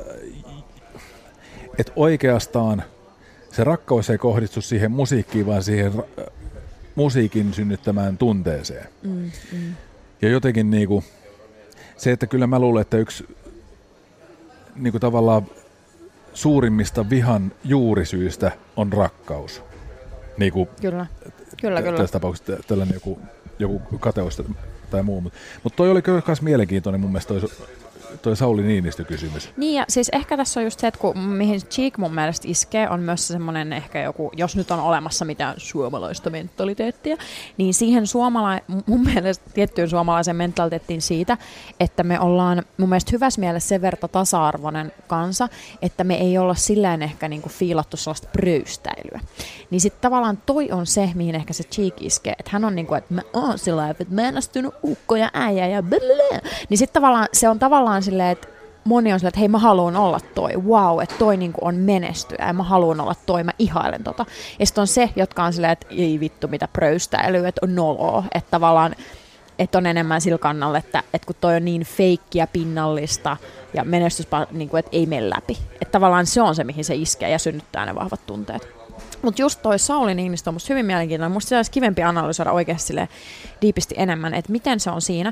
että oikeastaan se rakkaus ei kohdistu siihen musiikkiin, vaan siihen musiikin synnyttämään tunteeseen. Ja jotenkin niinku, se, että kyllä mä luulen, että yksi niinku tavallaan suurimmista vihan juurisyistä on rakkaus. Niinku, kyllä. Tässä tapauksessa tällainen joku joku kateus tai muu. Mutta toi oli kyllä myös mielenkiintoinen mun mielestä toi Sauli Niinistö-kysymys. Niin ja siis ehkä tässä on just se, että mihin Cheek mun mielestä iskee, on myös semmoinen ehkä joku, jos nyt on olemassa mitään suomalaista mentaliteettia, niin siihen mun mielestä tiettyyn suomalaisen mentaliteettiin siitä, että me ollaan mun mielestä hyvässä mielessä sen verran tasa-arvoinen kansa, että me ei olla silleen ehkä niinku fiilattu sellaista pröystäilyä. Niin sitten tavallaan toi on se, mihin ehkä se Cheek iskee, että hän on niinku, että mä oon sillä että mä en astunut ukko ja äijä ja blablabla. Niin sitten tavallaan se on tavallaan silleen, että moni on silleen, että hei mä haluan olla toi, wow, että toi niinku on menestyä ja mä haluan olla toi, mä ihailen tota. Ja sitten on se, jotka on silleen, että ei vittu mitä pröystäilyä, että on noloa, että tavallaan että on enemmän sillä kannalla, että kun toi on niin feikkiä, pinnallista ja menestys, niinku, että ei mene läpi. Että tavallaan se on se, mihin se iskee ja synnyttää ne vahvat tunteet. Mutta just toi Sauli Niinistö on musta hyvin mielenkiintoinen. Musta se olisi kivempi analysoida oikeasti diipisti enemmän, että miten se on siinä.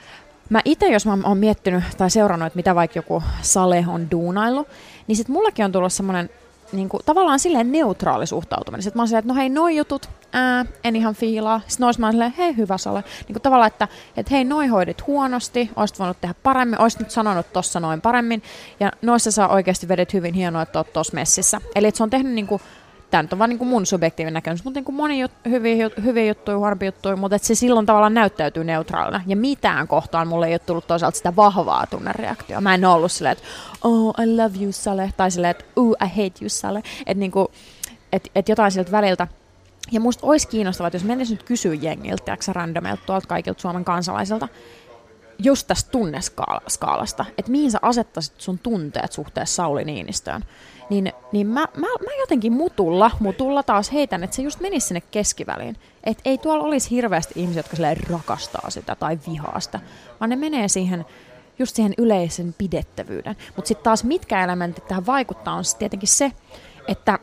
Mä itse, jos mä oon miettinyt tai seurannut, että mitä vaikka joku Sale on duunaillut, niin sit mullakin on tullut semmoinen niinku, tavallaan silleen neutraali suhtautuminen. Sitten mä oon silleen, että no hei, noi jutut, en ihan fiilaa. Sitten noissa mä oon silleen, hei hyvä Sale. Niinku tavallaan, että hei, noi hoidit huonosti, oisit voinut tehdä paremmin, oisit nyt sanonut tossa noin paremmin. Ja noissa sä oikeasti vedit hyvin hienoa, että oot tossa messissä. Eli että se on tehnyt niinku, tämä on vaan niin kuin mun subjektiivinen näkemys, mutta niin kuin moni hyviä juttuja, huonompia juttuja, mutta että se silloin tavallaan näyttäytyy neutraalina. Ja mitään kohtaan mulle ei ole tullut toisaalta sitä vahvaa tunnereaktioa. Mä en ole ollut silleen, että oh, I love you, Sale, tai silleen, että I hate you, Sale. Että niinku, et jotain sieltä väliltä. Ja musta olisi kiinnostavaa, että jos menisin nyt kysyä jengiltä, randomilta tuolta kaikilta Suomen kansalaisilta, just tästä tunneskaalasta, että mihin sä asettaisit sun tunteet suhteessa Sauli Niinistöön, niin mä jotenkin mutulla taas heitän, että se just menisi sinne keskiväliin. Että ei tuolla olisi hirveästi ihmisiä, jotka rakastaa sitä tai vihaa sitä, vaan ne menee just siihen yleisen pidettävyyden. Mutta sitten taas mitkä elementit tähän vaikuttaa on tietenkin se, että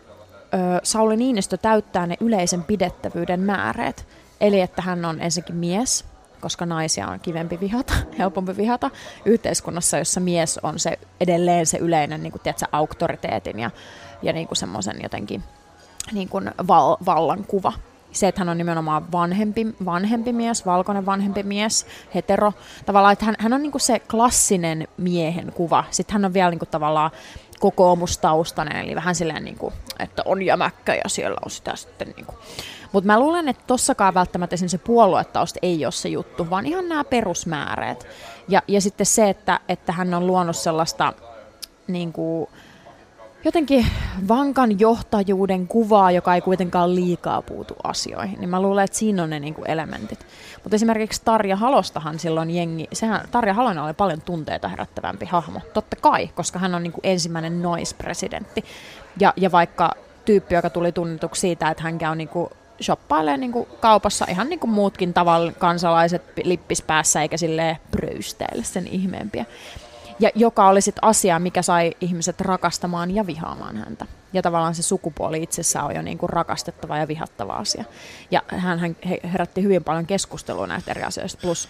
Sauli Niinistö täyttää ne yleisen pidettävyyden määreet. Eli että hän on ensinnäkin mies, koska naisia on kivempi vihata, helpompi vihata yhteiskunnassa, jossa mies on se edelleen se yleinen niin kuin, tiedätkö, auktoriteetin ja niin kuin semmoisen jotenkin niin kuin vallankuva. Se, että hän on nimenomaan vanhempi mies, valkoinen vanhempi mies, hetero. Tavallaan, että hän on niin kuin se klassinen miehen kuva. Sitten hän on vielä niin kuin, tavallaan kokoomustaustainen, eli vähän silleen, niin kuin, että on jämäkkä ja siellä on sitä sitten niin kuin. Mutta mä luulen, että tossakaan välttämättä se puoluetausta ei ole se juttu, vaan ihan nämä perusmääreet. Ja sitten se, että hän on luonut sellaista niin kuin, jotenkin vankan johtajuuden kuvaa, joka ei kuitenkaan liikaa puutu asioihin. Niin mä luulen, että siinä on ne niin kuin elementit. Mutta esimerkiksi Tarja Halostahan silloin Tarja Halonen oli paljon tunteita herättävämpi hahmo. Totta kai, koska hän on niin kuin ensimmäinen naispresidentti. Ja vaikka tyyppi, joka tuli tunnetuksi siitä, että hän käy niin kuin shoppailee niin kuin kaupassa ihan niin kuin muutkin kansalaiset lippispäässä, eikä silleen pröystäile sen ihmeempiä. Ja joka oli sitten asia, mikä sai ihmiset rakastamaan ja vihaamaan häntä. Ja tavallaan se sukupuoli itsessään on jo niin kuin rakastettava ja vihattava asia. Ja hän herätti hyvin paljon keskustelua näistä eri asioista, plus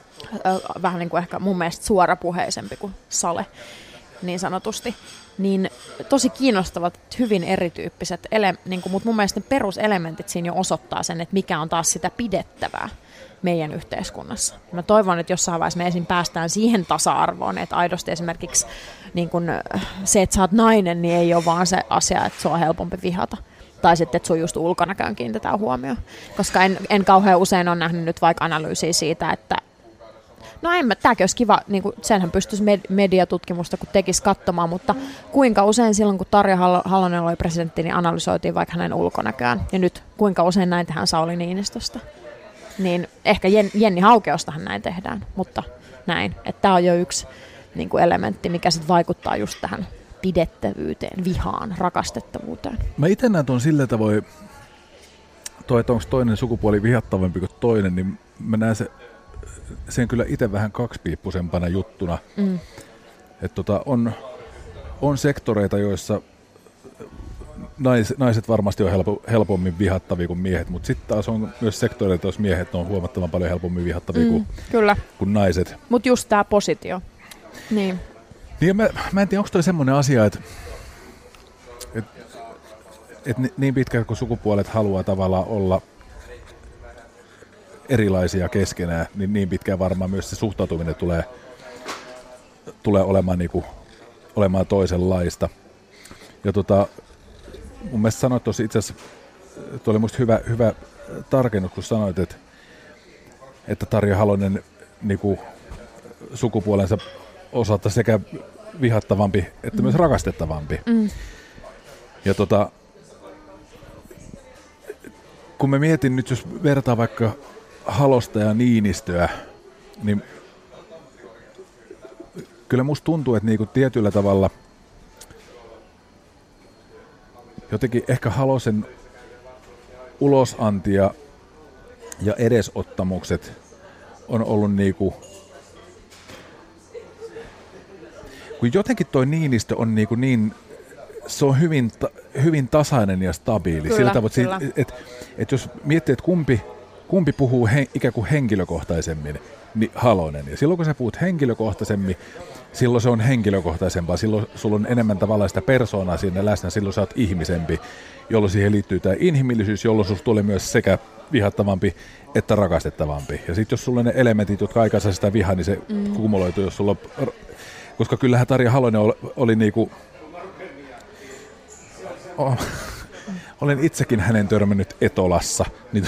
vähän niin kuin ehkä mun mielestä suorapuheisempi kuin Sale, niin sanotusti. Niin tosi kiinnostavat, hyvin erityyppiset, mutta mun mielestä ne peruselementit siinä jo osoittaa sen, että mikä on taas sitä pidettävää meidän yhteiskunnassa. Mä toivon, että jossain vaiheessa me ensin päästään siihen tasa-arvoon, että aidosti esimerkiksi niin kun se, että sä oot nainen, niin ei ole vaan se asia, että se on helpompi vihata. Tai sitten, että sun just ulkonäköön kiinnitetään huomioon. Koska en kauhean usein ole nähnyt nyt vaikka analyysiä siitä, että no tämäkin olisi kiva, niin kuin senhän pystyisi mediatutkimusta kun tekisi katsomaan, mutta kuinka usein silloin, kun Tarja Halonen oli presidentti, niin analysoitiin vaikka hänen ulkonäköään. Ja nyt kuinka usein näin tehdään Sauli Niinistöstä. Niin ehkä Jenni Haukeostahan näin tehdään, mutta näin. Että tämä on jo yksi niin kuin elementti, mikä sitten vaikuttaa just tähän pidettävyyteen, vihaan, rakastettavuuteen. Mä itse näen tuon sillä tavoin, että onko toinen sukupuoli vihattavampi kuin toinen, niin mä näen sen kyllä itse vähän kaksipiippuisempana juttuna. Että on sektoreita, joissa naiset varmasti on helpommin vihattavia kuin miehet, mutta sitten taas on myös sektoreita, jos miehet on huomattavan paljon helpommin vihattavia kuin naiset. Mutta just tämä positio. Niin mä en tiedä, onko toi semmoinen asia, että niin pitkään kuin sukupuolet haluaa tavallaan olla erilaisia keskenään, niin pitkään varmaan myös se suhtautuminen tulee olemaan, niin kuin, olemaan toisenlaista. Ja mun mielestä sanoit tuossa itse asiassa, tuo oli musta hyvä tarkennus, kun sanoit, että Tarja Halonen niin kuin sukupuolensa osalta sekä vihattavampi että myös rakastettavampi. Ja kun mä mietin nyt, jos vertaa vaikka Halosta ja Niinistöä, niin kyllä musta tuntuu, että niinku tietyllä tavalla jotenkin ehkä Halosen ulosantia ja edesottamukset on ollut niinku, kun jotenkin toi Niinistö on niin, se on hyvin tasainen ja stabiili. Kyllä, sillä tavoin, kyllä. että jos miettii, että kumpi puhuu ikään kuin henkilökohtaisemmin, niin Halonen. Ja silloin kun sä puhut henkilökohtaisemmin, silloin se on henkilökohtaisempaa. Silloin sulla on enemmän tavallaan sitä persoonaa siinä läsnä, silloin sä oot ihmisempi, jolloin siihen liittyy tämä inhimillisyys, jolloin susta tulee myös sekä vihattavampi että rakastettavampi. Ja sitten jos sulla on ne elementit, jotka aikansa sitä vihaa, niin se kumuloituu, jos sulla on, koska kyllähän Tarja Halonen oli niinku, olen itsekin hänen törmännyt Etolassa, niin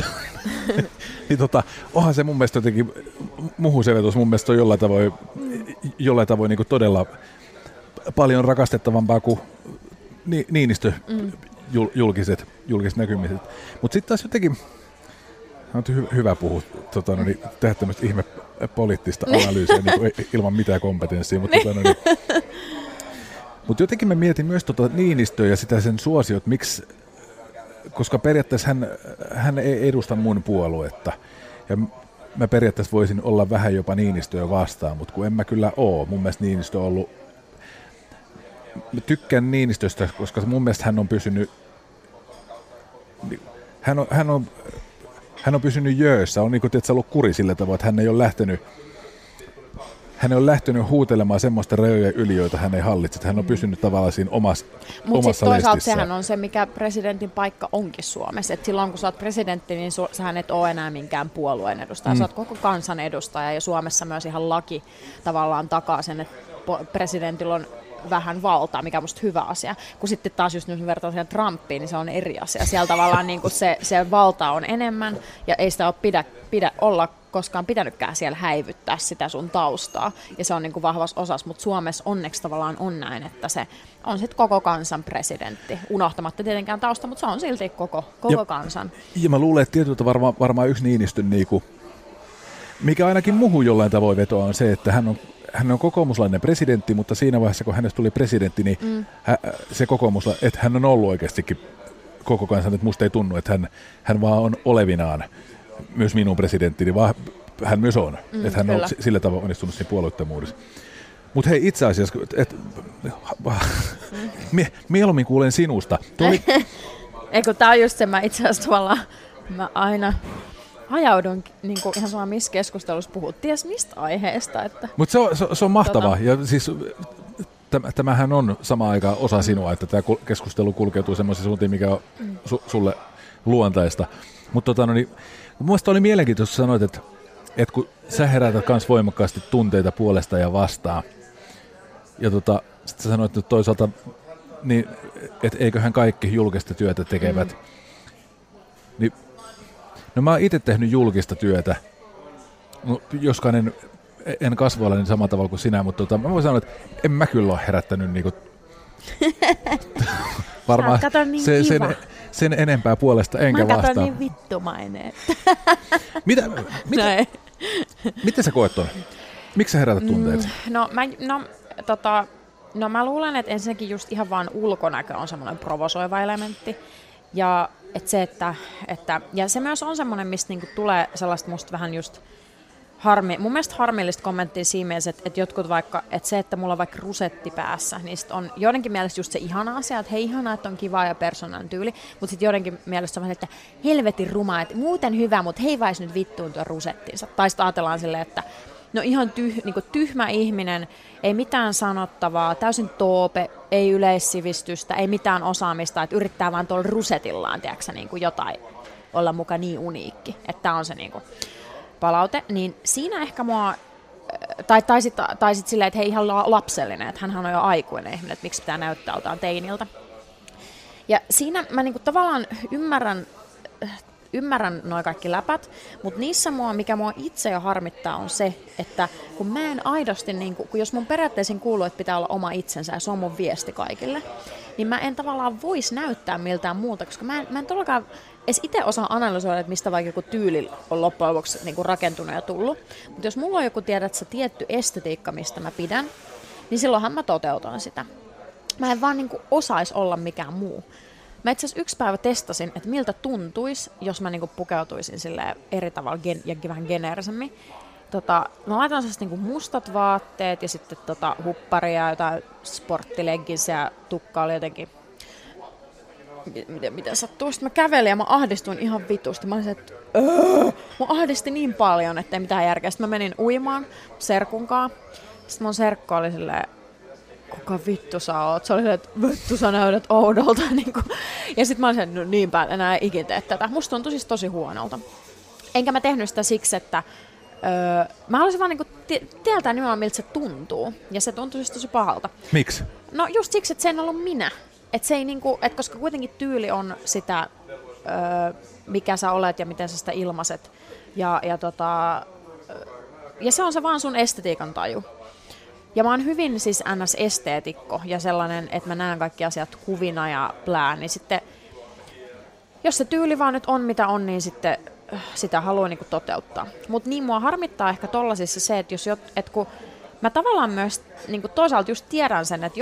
onhan se mun mielestä jotenkin, muuhun se vetos mun mielestä on jollain tavoin niin kuin todella paljon rakastettavampaa kuin Niinistö julkiset näkymiset. Mutta sitten taas jotenkin, on hyvä puhua, tehdä tämmöistä ihme poliittista analyysiä niin ilman mitään kompetenssia, mutta jotenkin mä mietin myös Niinistöä ja sitä sen suosiot, miksi, koska periaatteessa hän ei edusta mun puoluetta. Ja mä periaatteessa voisin olla vähän jopa Niinistöä vastaan, mutta kun en mä kyllä oo. Mun mielestä Niinistö on ollut, mä tykkään Niinistöstä, koska mun mielestä hän on pysynyt, hän on pysynyt jöössä, on niin kuin tietysti ollut kuri sillä tavalla, että hän ei ole lähtenyt huutelemaan semmoista rajoja yli, joita hän ei hallitse. Hän on pysynyt tavallaan siinä omassa toisaalta lestissä. sehän on se, mikä presidentin paikka onkin Suomessa. Et silloin kun sä oot presidentti, niin sähän et ole enää minkään puolueen edustaja. Sä oot koko kansan edustaja ja Suomessa myös ihan laki tavallaan takaa sen, että presidentillä on vähän valtaa, mikä on musta hyvä asia. Kun sitten taas just nyt vertaan siihen Trumpiin, niin se on eri asia. Siellä tavallaan niin kuin se valta on enemmän ja ei sitä ole pidä olla koskaan pitänytkään siellä häivyttää sitä sun taustaa. Ja se on niin kuin vahvassa osassa, mutta Suomessa onneksi tavallaan on näin, että se on sitten koko kansan presidentti. Unohtamatta tietenkään tausta, mutta se on silti koko kansan. Ja mä luulen, että tietyltä varmaan yksi Niinistön, niinku, mikä ainakin muuhun jollain tavoin vetoa, on se, että hän on kokoomuslainen presidentti, mutta siinä vaiheessa, kun hänestä tuli presidentti, niin se että hän on ollut oikeastikin koko kansan, että musta ei tunnu, että hän vaan on olevinaan myös minun presidenttini, vaan hän myös on. Että hän on sillä tavalla onnistunut siinä puolueettomuudessa. Mutta hei, itse asiassa, mieluummin kuulen sinusta. Eikö tää on just se, mä itse asiassa tavallaan, mä aina ajaudun niin kuin ihan sama, missä keskustelussa puhuttiin, mistä aiheesta. Mutta se on mahtavaa. Ja siis tämähän on samaan aikaan osa sinua, että tämä keskustelu kulkeutuu semmoisen suuntiin, mikä on sulle luontaista. Mutta mun mielestä oli mielenkiintoista, sanoit, että kun sä herätät myös voimakkaasti tunteita puolesta ja vastaan. Ja sitten sä sanoit, että toisaalta, niin, että eiköhän kaikki julkista työtä tekevät. Niin, no mä oon itse tehnyt julkista työtä, joskaan en kasvoilla niin samalla tavalla kuin sinä, mutta mä voin sanoa, että en mä kyllä ole herättänyt niinku varmaan niin sen enempää puolesta enkä vastaan. Mä katon niin vittumainen. Miten sä koet ton? Miksi sä herätät tunteet? Mä luulen, että ensinnäkin just ihan vaan ulkonäkö on semmoinen provosoiva elementti. Ja ja se myös on semmoinen, mistä niinku tulee sellaista musta vähän just mun mielestä harmillista kommenttia siinä mielessä, että jotkut vaikka, että se, että mulla on vaikka rusetti päässä, niin on joidenkin mielestä just se ihana asia, että hei ihanaa, että on kiva ja persoonallinen tyyli, mutta sitten joidenkin mielestä se on vähän, että helvetin ruma, että muuten hyvä, mutta hei vais nyt vittuun tuon rusettinsa. Tai sitten ajatellaan silleen, että no ihan niinku tyhmä ihminen, ei mitään sanottavaa, täysin toope, ei yleissivistystä, ei mitään osaamista, että yrittää vaan tuolla rusetillaan, tiedätkö, niin kuin jotain olla muka niin uniikki, että tämä on se niinku. palaute, niin siinä ehkä mua, tai sit silleen, että hei ihan lapsellinen, että hänhän on jo aikuinen ihminen, että miksi pitää näyttää jotain teiniltä. Ja siinä mä niinku tavallaan ymmärrän nuo kaikki läpät, mutta niissä mikä mua itse jo harmittaa on se, että kun mä en aidosti, kun jos mun periaatteisiin kuuluu, että pitää olla oma itsensä ja se on mun viesti kaikille, niin mä en tavallaan voisi näyttää miltään muuta, koska mä en todellakaan edes itse osaa analysoida, että mistä vaikka joku tyyli on loppujen lopuksi niin rakentunut ja tullut. Mutta jos mulla on joku tietty estetiikka, mistä mä pidän, niin silloinhan mä toteutan sitä. Mä en vaan osaisi olla mikään muu. Mä itse asiassa yksi päivä testasin, että miltä tuntuisi, jos mä pukeutuisin eri tavalla ja vähän geneerisemmin. Mä laitan sellaiset mustat vaatteet ja sitten hupparia, jotain sporttilegginsiä, tukka oli jotenkin, miten sattuu. Sitten mä kävelin ja mä ahdistuin ihan vitusti. Mä olisin, että mä ahdisti niin paljon, ettei mitään järkeä. Sitten mä menin uimaan serkunkaan. Sitten mun serkku oli silleen, kuka vittu sä oot? Se oli silleen, että vittu sä näytät oudolta. Ja sitten mä olisin, no niinpä, enää ikin tee tätä. Musta tuntui siis tosi huonolta. Enkä mä tehnyt sitä siksi, että mä haluaisin vaan tietää nimenomaan, miltä se tuntuu. Ja se tuntuu siis tosi pahalta. Miksi? No just siksi, että se ei ollut minä. Että se ei et koska kuitenkin tyyli on sitä, mikä sä olet ja miten sä sitä ilmaiset. Ja se on se vaan sun estetiikan taju. Ja mä oon hyvin siis NS-esteetikko ja sellainen, että mä näen kaikki asiat kuvina ja niin sitten, jos se tyyli vaan nyt on mitä on, niin sitten sitä haluaa toteuttaa. Mutta niin mua harmittaa ehkä tollasissa se, että kun mä tavallaan myös toisaalta just tiedän sen, että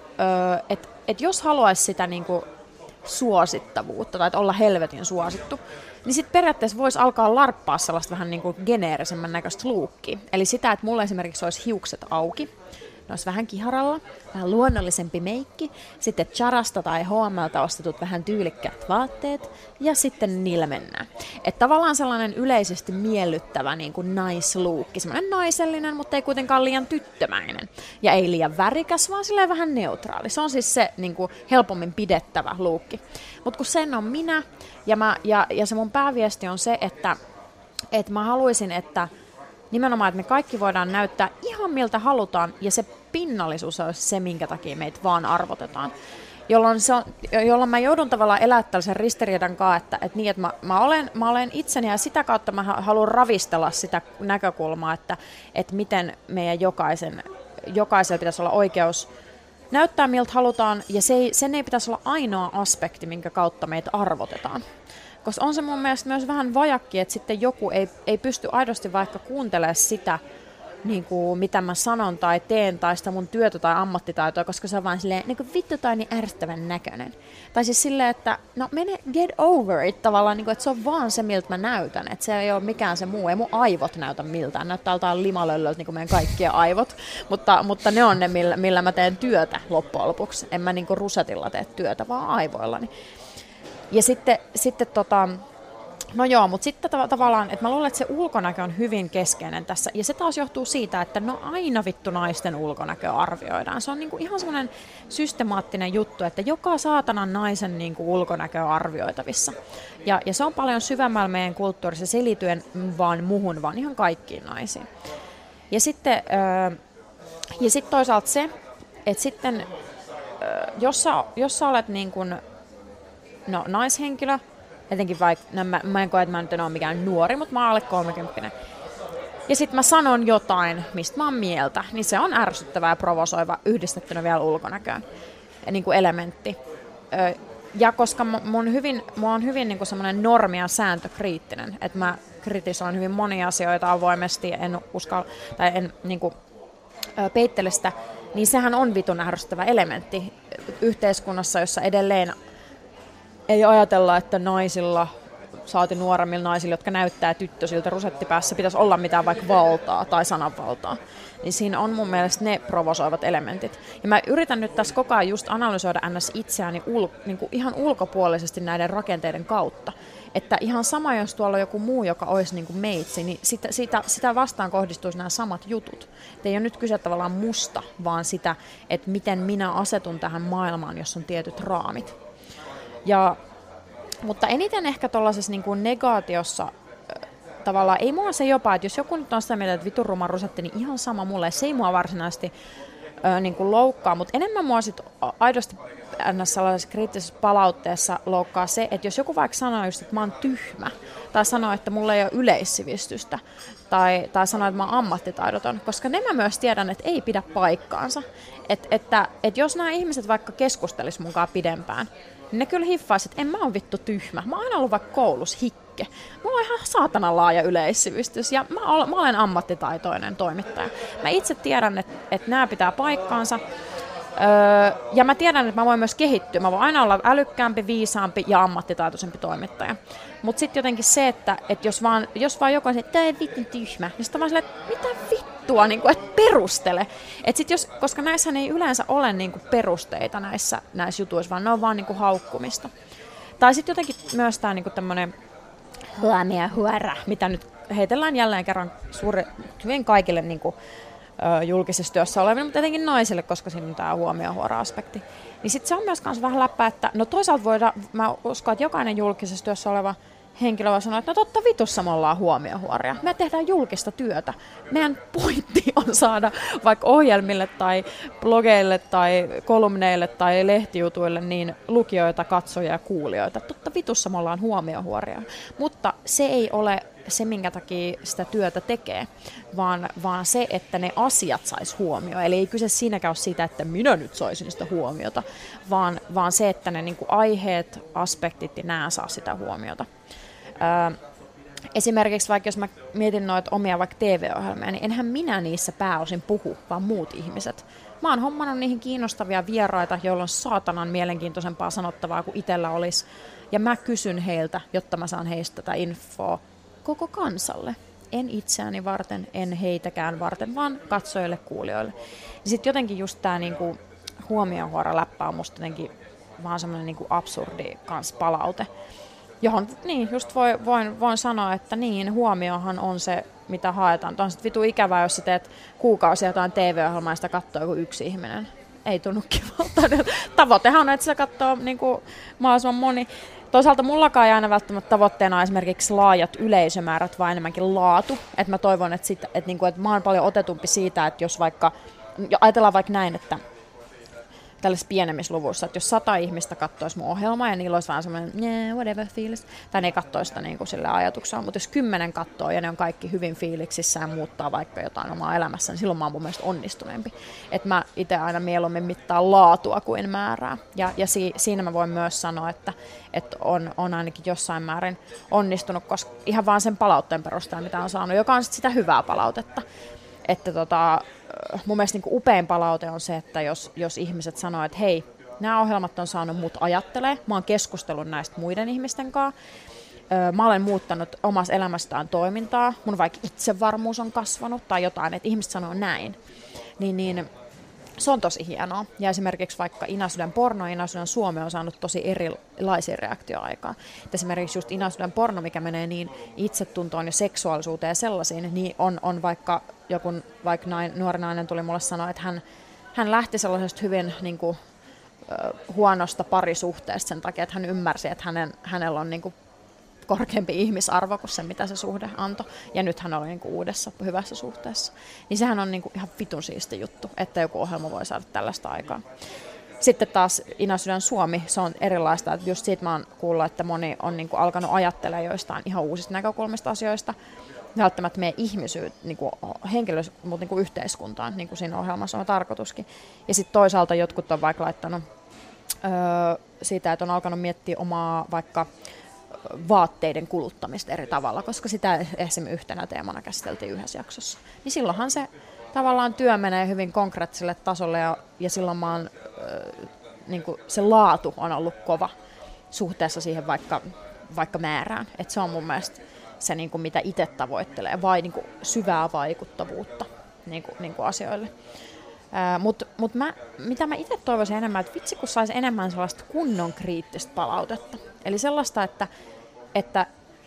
jos haluaisi sitä suosittavuutta tai olla helvetin suosittu, niin sitten periaatteessa voisi alkaa larppaa sellaista vähän geneerisemmän näköistä luukkia. Eli sitä, että mulla esimerkiksi olisi hiukset auki, ne olisi vähän kiharalla, vähän luonnollisempi meikki, sitten Charasta tai H&M:ltä ostetut vähän tyylikkäät vaatteet, ja sitten niillä mennään. Että tavallaan sellainen yleisesti miellyttävä nice-luukki, semmoinen naisellinen, mutta ei kuitenkaan liian tyttömäinen. Ja ei liian värikäs, vaan silleen vähän neutraali. Se on siis se helpommin pidettävä luukki. Mutta kun sen on minä, ja se mun pääviesti on se, että mä haluaisin, että nimenomaan, että me kaikki voidaan näyttää ihan miltä halutaan, ja se pinnallisuus on se, minkä takia meitä vaan arvotetaan. Jolloin mä joudun tavallaan elämään tällaisen ristiriidan kanssa, että mä olen itseni, ja sitä kautta mä haluan ravistella sitä näkökulmaa, että miten meidän jokaisella pitäisi olla oikeus näyttää miltä halutaan, ja sen ei pitäisi olla ainoa aspekti, minkä kautta meitä arvotetaan. Koska on se mun mielestä myös vähän vajakki, että sitten joku ei pysty aidosti vaikka kuuntelemaan sitä, mitä mä sanon tai teen, tai sitä mun työtä tai ammattitaitoa, koska se on vaan silleen, vittu tai niin ärsyttävän näköinen. Tai siis silleen, että no mene get over it tavallaan, että se on vaan se, miltä mä näytän. Että se ei ole mikään se muu, ei mun aivot näytä miltään. Näyttää jotain limalöllöltä, niin kuin meidän kaikkien aivot. Mutta ne on ne, millä mä teen työtä loppujen lopuksi. En mä rusetilla tee työtä, vaan aivoillani. Ja sitten no joo, mutta sitten tavallaan, että mä luulen, että se ulkonäkö on hyvin keskeinen tässä. Ja se taas johtuu siitä, että no aina vittu naisten ulkonäköä arvioidaan. Se on ihan semmoinen systemaattinen juttu, että joka saatanan naisen ulkonäkö on arvioitavissa. Ja se on paljon syvemmällä meidän kulttuurissa, se liittyen vaan muhun, vaan ihan kaikkiin naisiin. Ja sitten toisaalta se, että sitten jos sä olet naishenkilö, etenkin vaikka, mä en koe, että mä nyt en ole mikään nuori, mutta mä oon alle 30. Ja sit mä sanon jotain, mistä mä oon mieltä, niin se on ärsyttävää ja provosoiva yhdistettynä vielä ulkonäköön elementti. Ja koska mä oon hyvin semmoinen normi- ja sääntökriittinen, että mä kritisoin hyvin monia asioita avoimesti, en peittele sitä, niin sehän on vitun ärsyttävä elementti yhteiskunnassa, jossa edelleen ei ajatella, että naisilla, saati nuoremmilla naisilla, jotka näyttää tyttösiltä rusettipäässä, pitäisi olla mitään vaikka valtaa tai sananvaltaa. Niin siinä on mun mielestä ne provosoivat elementit. Ja mä yritän nyt tässä koko ajan just analysoida ns. Itseäni ihan ulkopuolisesti näiden rakenteiden kautta. Että ihan sama, jos tuolla on joku muu, joka olisi meitsi, niin sitä vastaan kohdistuisi nämä samat jutut. Et ei ole nyt kyse tavallaan musta, vaan sitä, että miten minä asetun tähän maailmaan, jos on tietyt raamit. Mutta eniten ehkä tuollaisessa negaatiossa tavallaan, ei mua se jopa, että jos joku nyt on sitä mieltä, että vitun ruma rusetti, niin ihan sama mulle, se ei mua varsinaisesti niin kuin loukkaa, mutta enemmän mua sit aidosti sellaisessa kriittisessä palautteessa loukkaa se, että jos joku vaikka sanoo just, että mä oon tyhmä, tai sanoo, että mulla ei ole yleissivistystä, tai sanoo, että mä oon ammattitaidoton, koska ne mä myös tiedän, että ei pidä paikkaansa. Että jos nämä ihmiset vaikka keskustelis munkaan pidempään, niin ne kyllä hiffaisit, että en mä oon vittu tyhmä. Mä oon aina ollut vaikka koulussa hikke. Mulla on ihan saatanan laaja yleissivistys ja mä olen ammattitaitoinen toimittaja. Mä itse tiedän, että nämä pitää paikkaansa. Ja mä tiedän, että mä voin myös kehittyä. Mä voin aina olla älykkäämpi, viisaampi ja ammattitaitoisempi toimittaja. Mutta sitten jotenkin se, että jos vaan joku on se, että tää vittu tyhmä, niin sitten vaan silleen, että mitä vittua, niin kuin, että perustele. Koska näissähän ei yleensä ole niin kuin perusteita näissä jutuissa, vaan ne on vaan niin kuin haukkumista. Tai sitten jotenkin myös tämä niin tämmöinen huomiohuora, mitä nyt heitellään jälleen kerran hyvin kaikille niin kuin, julkisessa työssä oleville, mutta etenkin naisille, koska siinä on tämä huomiohuora-aspekti. Niin sitten se on myös vähän läppä, että no toisaalta mä uskon, että jokainen julkisessa työssä oleva henkilö voi sanoa, että no totta vitussa me ollaan huomiohuoria. Me tehdään julkista työtä. Meidän pointti on saada vaikka ohjelmille tai blogeille tai kolumneille tai lehtijutuille niin lukijoita, katsojia ja kuulijoita. Totta vitussa me ollaan huomiohuoria. Mutta se ei ole se, minkä takia sitä työtä tekee, vaan se, että ne asiat sais huomioon. Eli ei kyse siinäkään ole siitä, että minä nyt saisin sitä huomiota, vaan se, että ne niinku aiheet, aspektit ja nämä saa sitä huomiota. Esimerkiksi vaikka jos mä mietin noita omia vaikka TV-ohjelmia, niin enhän minä niissä pääosin puhu, vaan muut ihmiset. Mä oon hommannut niihin kiinnostavia vieraita, joilla on saatanan mielenkiintoisempaa sanottavaa kuin itsellä olisi. Ja mä kysyn heiltä, jotta mä saan heistä tätä infoa koko kansalle. En itseäni varten, en heitäkään varten, vaan katsojille, kuulijoille. Ja sitten jotenkin just tää niinku huomiohuora-läppä on musta jotenkin vaan semmoinen niinku absurdi kans palaute. Johon niin, just voin sanoa, että niin, huomiohan on se, mitä haetaan. On sitten vitu ikävää, jos sä teet kuukausia jotain TV-ohjelmaa ja sitä katsoo joku yksi ihminen. Ei tunnu kivalta. Tavoitehan on, että sitä katsoo niin kuin mahdollisimman moni. Toisaalta mullakaan ei aina välttämättä tavoitteena esimerkiksi laajat yleisömäärät, vaan enemmänkin laatu. Että mä toivon, että mä oon paljon otetumpi siitä, että jos vaikka, ajatellaan vaikka näin, että tällaisissa pienemmissä luvuissa, että jos 100 ihmistä katsoisi mun ohjelmaa ja niillä olisi vähän semmoinen whatever feels, tai ne ei katsoisi sitä niin kuin sillä ajatuksella, mutta jos 10 katsoo ja ne on kaikki hyvin fiiliksissä ja muuttaa vaikka jotain omaa elämässä, niin silloin mä oon mun mielestä onnistuneempi. Että mä itse aina mieluummin mittaan laatua kuin määrää. Ja siinä mä voin myös sanoa, että on ainakin jossain määrin onnistunut, koska ihan vaan sen palautteen perusteella, mitä on saanut, joka on sit sitä hyvää palautetta. Että mun mielestä niin kuin upein palaute on se, että jos ihmiset sanoo, että hei, nämä ohjelmat on saanut mut ajattelee, mä oon keskustellut näistä muiden ihmisten kanssa, mä olen muuttanut omassa elämästään toimintaa, mun vaikka itsevarmuus on kasvanut tai jotain, että ihmiset sanoo näin, niin se on tosi hienoa. Ja esimerkiksi vaikka Inasydän porno ja Inasydän Suomi on saanut tosi erilaisia reaktioaikaa. Esimerkiksi just Inasydän porno, mikä menee niin itsetuntoon ja seksuaalisuuteen ja sellaisiin, niin on vaikka joku nuori nainen tuli mulle sanoa, että hän lähti sellaisesta hyvin niin kuin, huonosta parisuhteesta sen takia, että hän ymmärsi, että hänellä on niin kuin, korkeampi ihmisarvo kuin se, mitä se suhde antoi. Ja nyt hän oli niin kuin uudessa, hyvässä suhteessa. Niin sehän on niin kuin ihan vitun siisti juttu, että joku ohjelma voi saada tällaista aikaa. Sitten taas Inasydän Suomi, se on erilaista. Että just siitä mä oon kuullut, että moni on niin kuin alkanut ajattelemaan joistain ihan uusista näkökulmista asioista. Välttämättä meidän ihmisyyt, niin henkilöt, mutta niin yhteiskuntaan, niin kuin siinä ohjelmassa on tarkoituskin. Ja sitten toisaalta jotkut on vaikka laittanut siitä, että on alkanut miettiä omaa vaikka vaatteiden kuluttamista eri tavalla, koska sitä esimerkiksi yhtenä teemana käsiteltiin yhdessä jaksossa. Niin silloinhan se tavallaan työ menee hyvin konkreettiselle tasolle ja silloin niin kuin se laatu on ollut kova suhteessa siihen vaikka määrään. Et se on mun mielestä se, niin kuin mitä itse tavoittelee, vai niin kuin syvää vaikuttavuutta niin kuin asioille. Mutta mitä mä itse toivoisin enemmän, että vitsi kun saisi enemmän sellaista kunnon kriittistä palautetta. Eli sellaista, että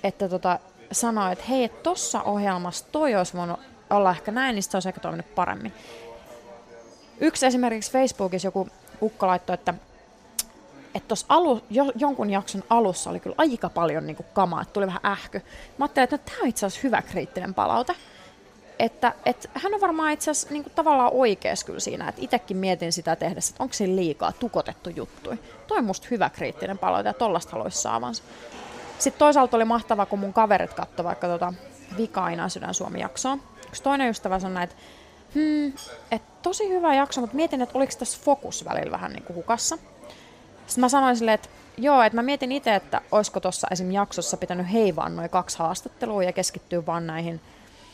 sanoo, että hei, tossa ohjelmassa toi olisi voinut olla ehkä näin, niin se olisi ehkä toiminut paremmin. Yksi esimerkiksi Facebookissa joku ukko laittoi, että tuossa jonkun jakson alussa oli kyllä aika paljon niin kuin kamaa, että tuli vähän ähky. Mä ajattelin, että no, tämä on itse asiassa hyvä kriittinen palaute. Että hän on varmaan itse asiassa niin kuin tavallaan oikeassa kyllä siinä, että itsekin mietin sitä tehdessä, että onko siinä liikaa tukotettu juttui. Toi on musta hyvä kriittinen palaute ja tollaista haluaisi saavansa. Sitten toisaalta oli mahtavaa, kun mun kaverit katsoi vaikka Vika Aina Sydän Suomi-jaksoa. Yksi toinen ystävä sanoi, että tosi hyvä jakso, mutta mietin, että oliko tässä fokus välillä vähän niin kuin hukassa. Sitten mä sanoin silleen, että joo, että mä mietin itse, että olisiko tuossa esim. Jaksossa pitänyt heivaan noin 2 haastattelua ja keskittyä vaan näihin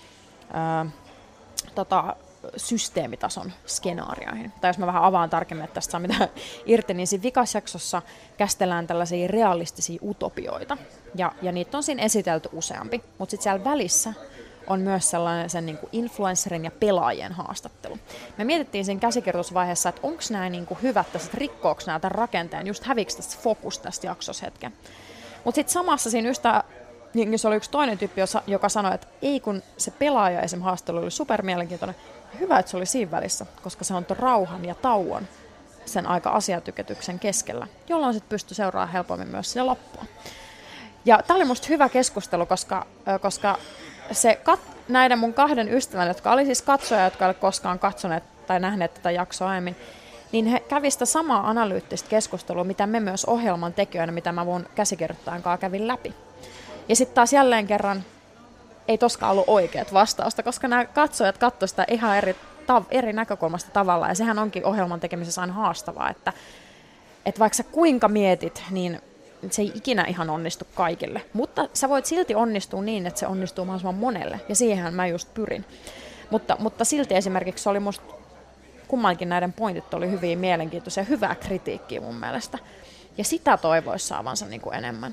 systeemitason skenaarioihin. Tai jos mä vähän avaan tarkemmin, että tästä saa mitä irti, niin siinä vikasjaksossa käsitellään tällaisia realistisia utopioita. Ja niitä on siinä esitelty useampi, mutta sitten siellä välissä on myös sellainen sen niin kuin influencerin ja pelaajien haastattelu. Me mietittiin siinä käsikirjoitusvaiheessa, että onko nämä niin kuin hyvät tässä, että rikkooko nämä tämän rakenteen, just häviikö tästä fokus tästä jaksossa hetken. Mutta sitten samassa siinä niin se oli yksi toinen tyyppi, joka sanoi, että ei kun se pelaaja esim. Haastattelu oli supermielenkiintoinen. Hyvä, että se oli siinä välissä, koska se on tuon rauhan ja tauon sen aika asiatyketyksen keskellä, jolloin sitten pystyi seuraamaan helpommin myös sitä loppua. Ja tämä oli musta hyvä keskustelu, koska se näiden mun 2 ystävän, jotka oli siis katsoja, jotka ei ole koskaan katsoneet tai nähneet tätä jaksoa aiemmin, niin he kävivät sitä samaa analyyttistä keskustelua, mitä me myös ohjelman tekijöinä, mitä mä mun käsikirjoittajan kanssa kävin läpi. Ja sitten taas jälleen kerran ei toskaan ollut oikeat vastausta, koska nämä katsojat katsoivat sitä ihan eri näkökulmasta tavalla, ja sehän onkin ohjelman tekemisessä aina haastavaa, että vaikka sä kuinka mietit, niin se ei ikinä ihan onnistu kaikille, mutta sä voit silti onnistua niin, että se onnistuu mahdollisimman monelle, ja siihen mä just pyrin. Mutta silti esimerkiksi se oli musta, kummankin näiden pointit oli hyvin mielenkiintoisia, hyvää kritiikkiä mun mielestä, ja sitä toivoisi saavansa niin kuin enemmän.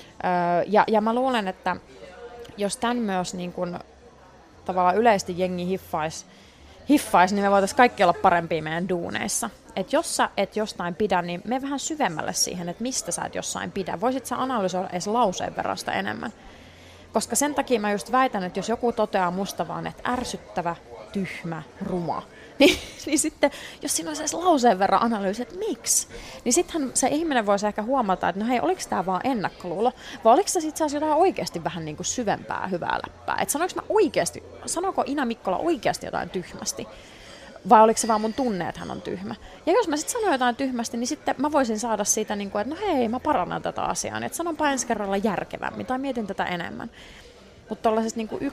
Ja mä luulen, että jos tämän myös niin kuin, tavallaan yleisesti jengi hiffaisi, niin me voitaisiin kaikki olla parempia meidän duuneissa. Että jos sä et jostain pidä, niin me vähän syvemmälle siihen, että mistä sä et jossain pidä. Voisit sä analysoida edes lauseen verran sitä enemmän. Koska sen takia mä just väitän, että jos joku toteaa musta vaan, että ärsyttävä, tyhmä, ruma, niin sitten, jos siinä olisi edes lauseen verran analyysi, että miksi, niin sittenhän se ihminen voisi ehkä huomata, että no hei, oliko tämä vaan ennakkoluulo, vai oliko se sitten jotain oikeasti vähän niin kuin syvempää, hyvää läppää, että sanoiko Ina Mikkola oikeasti jotain tyhmästi, vai oliko se vaan mun tunne, että hän on tyhmä. Ja jos mä sitten sanon jotain tyhmästi, niin sitten mä voisin saada siitä, niin kuin, että no hei, mä parannan tätä asiaa, että sanonpa ensi kerralla järkevämmin, tai mietin tätä enemmän. Mutta tuollaisesta niin kuin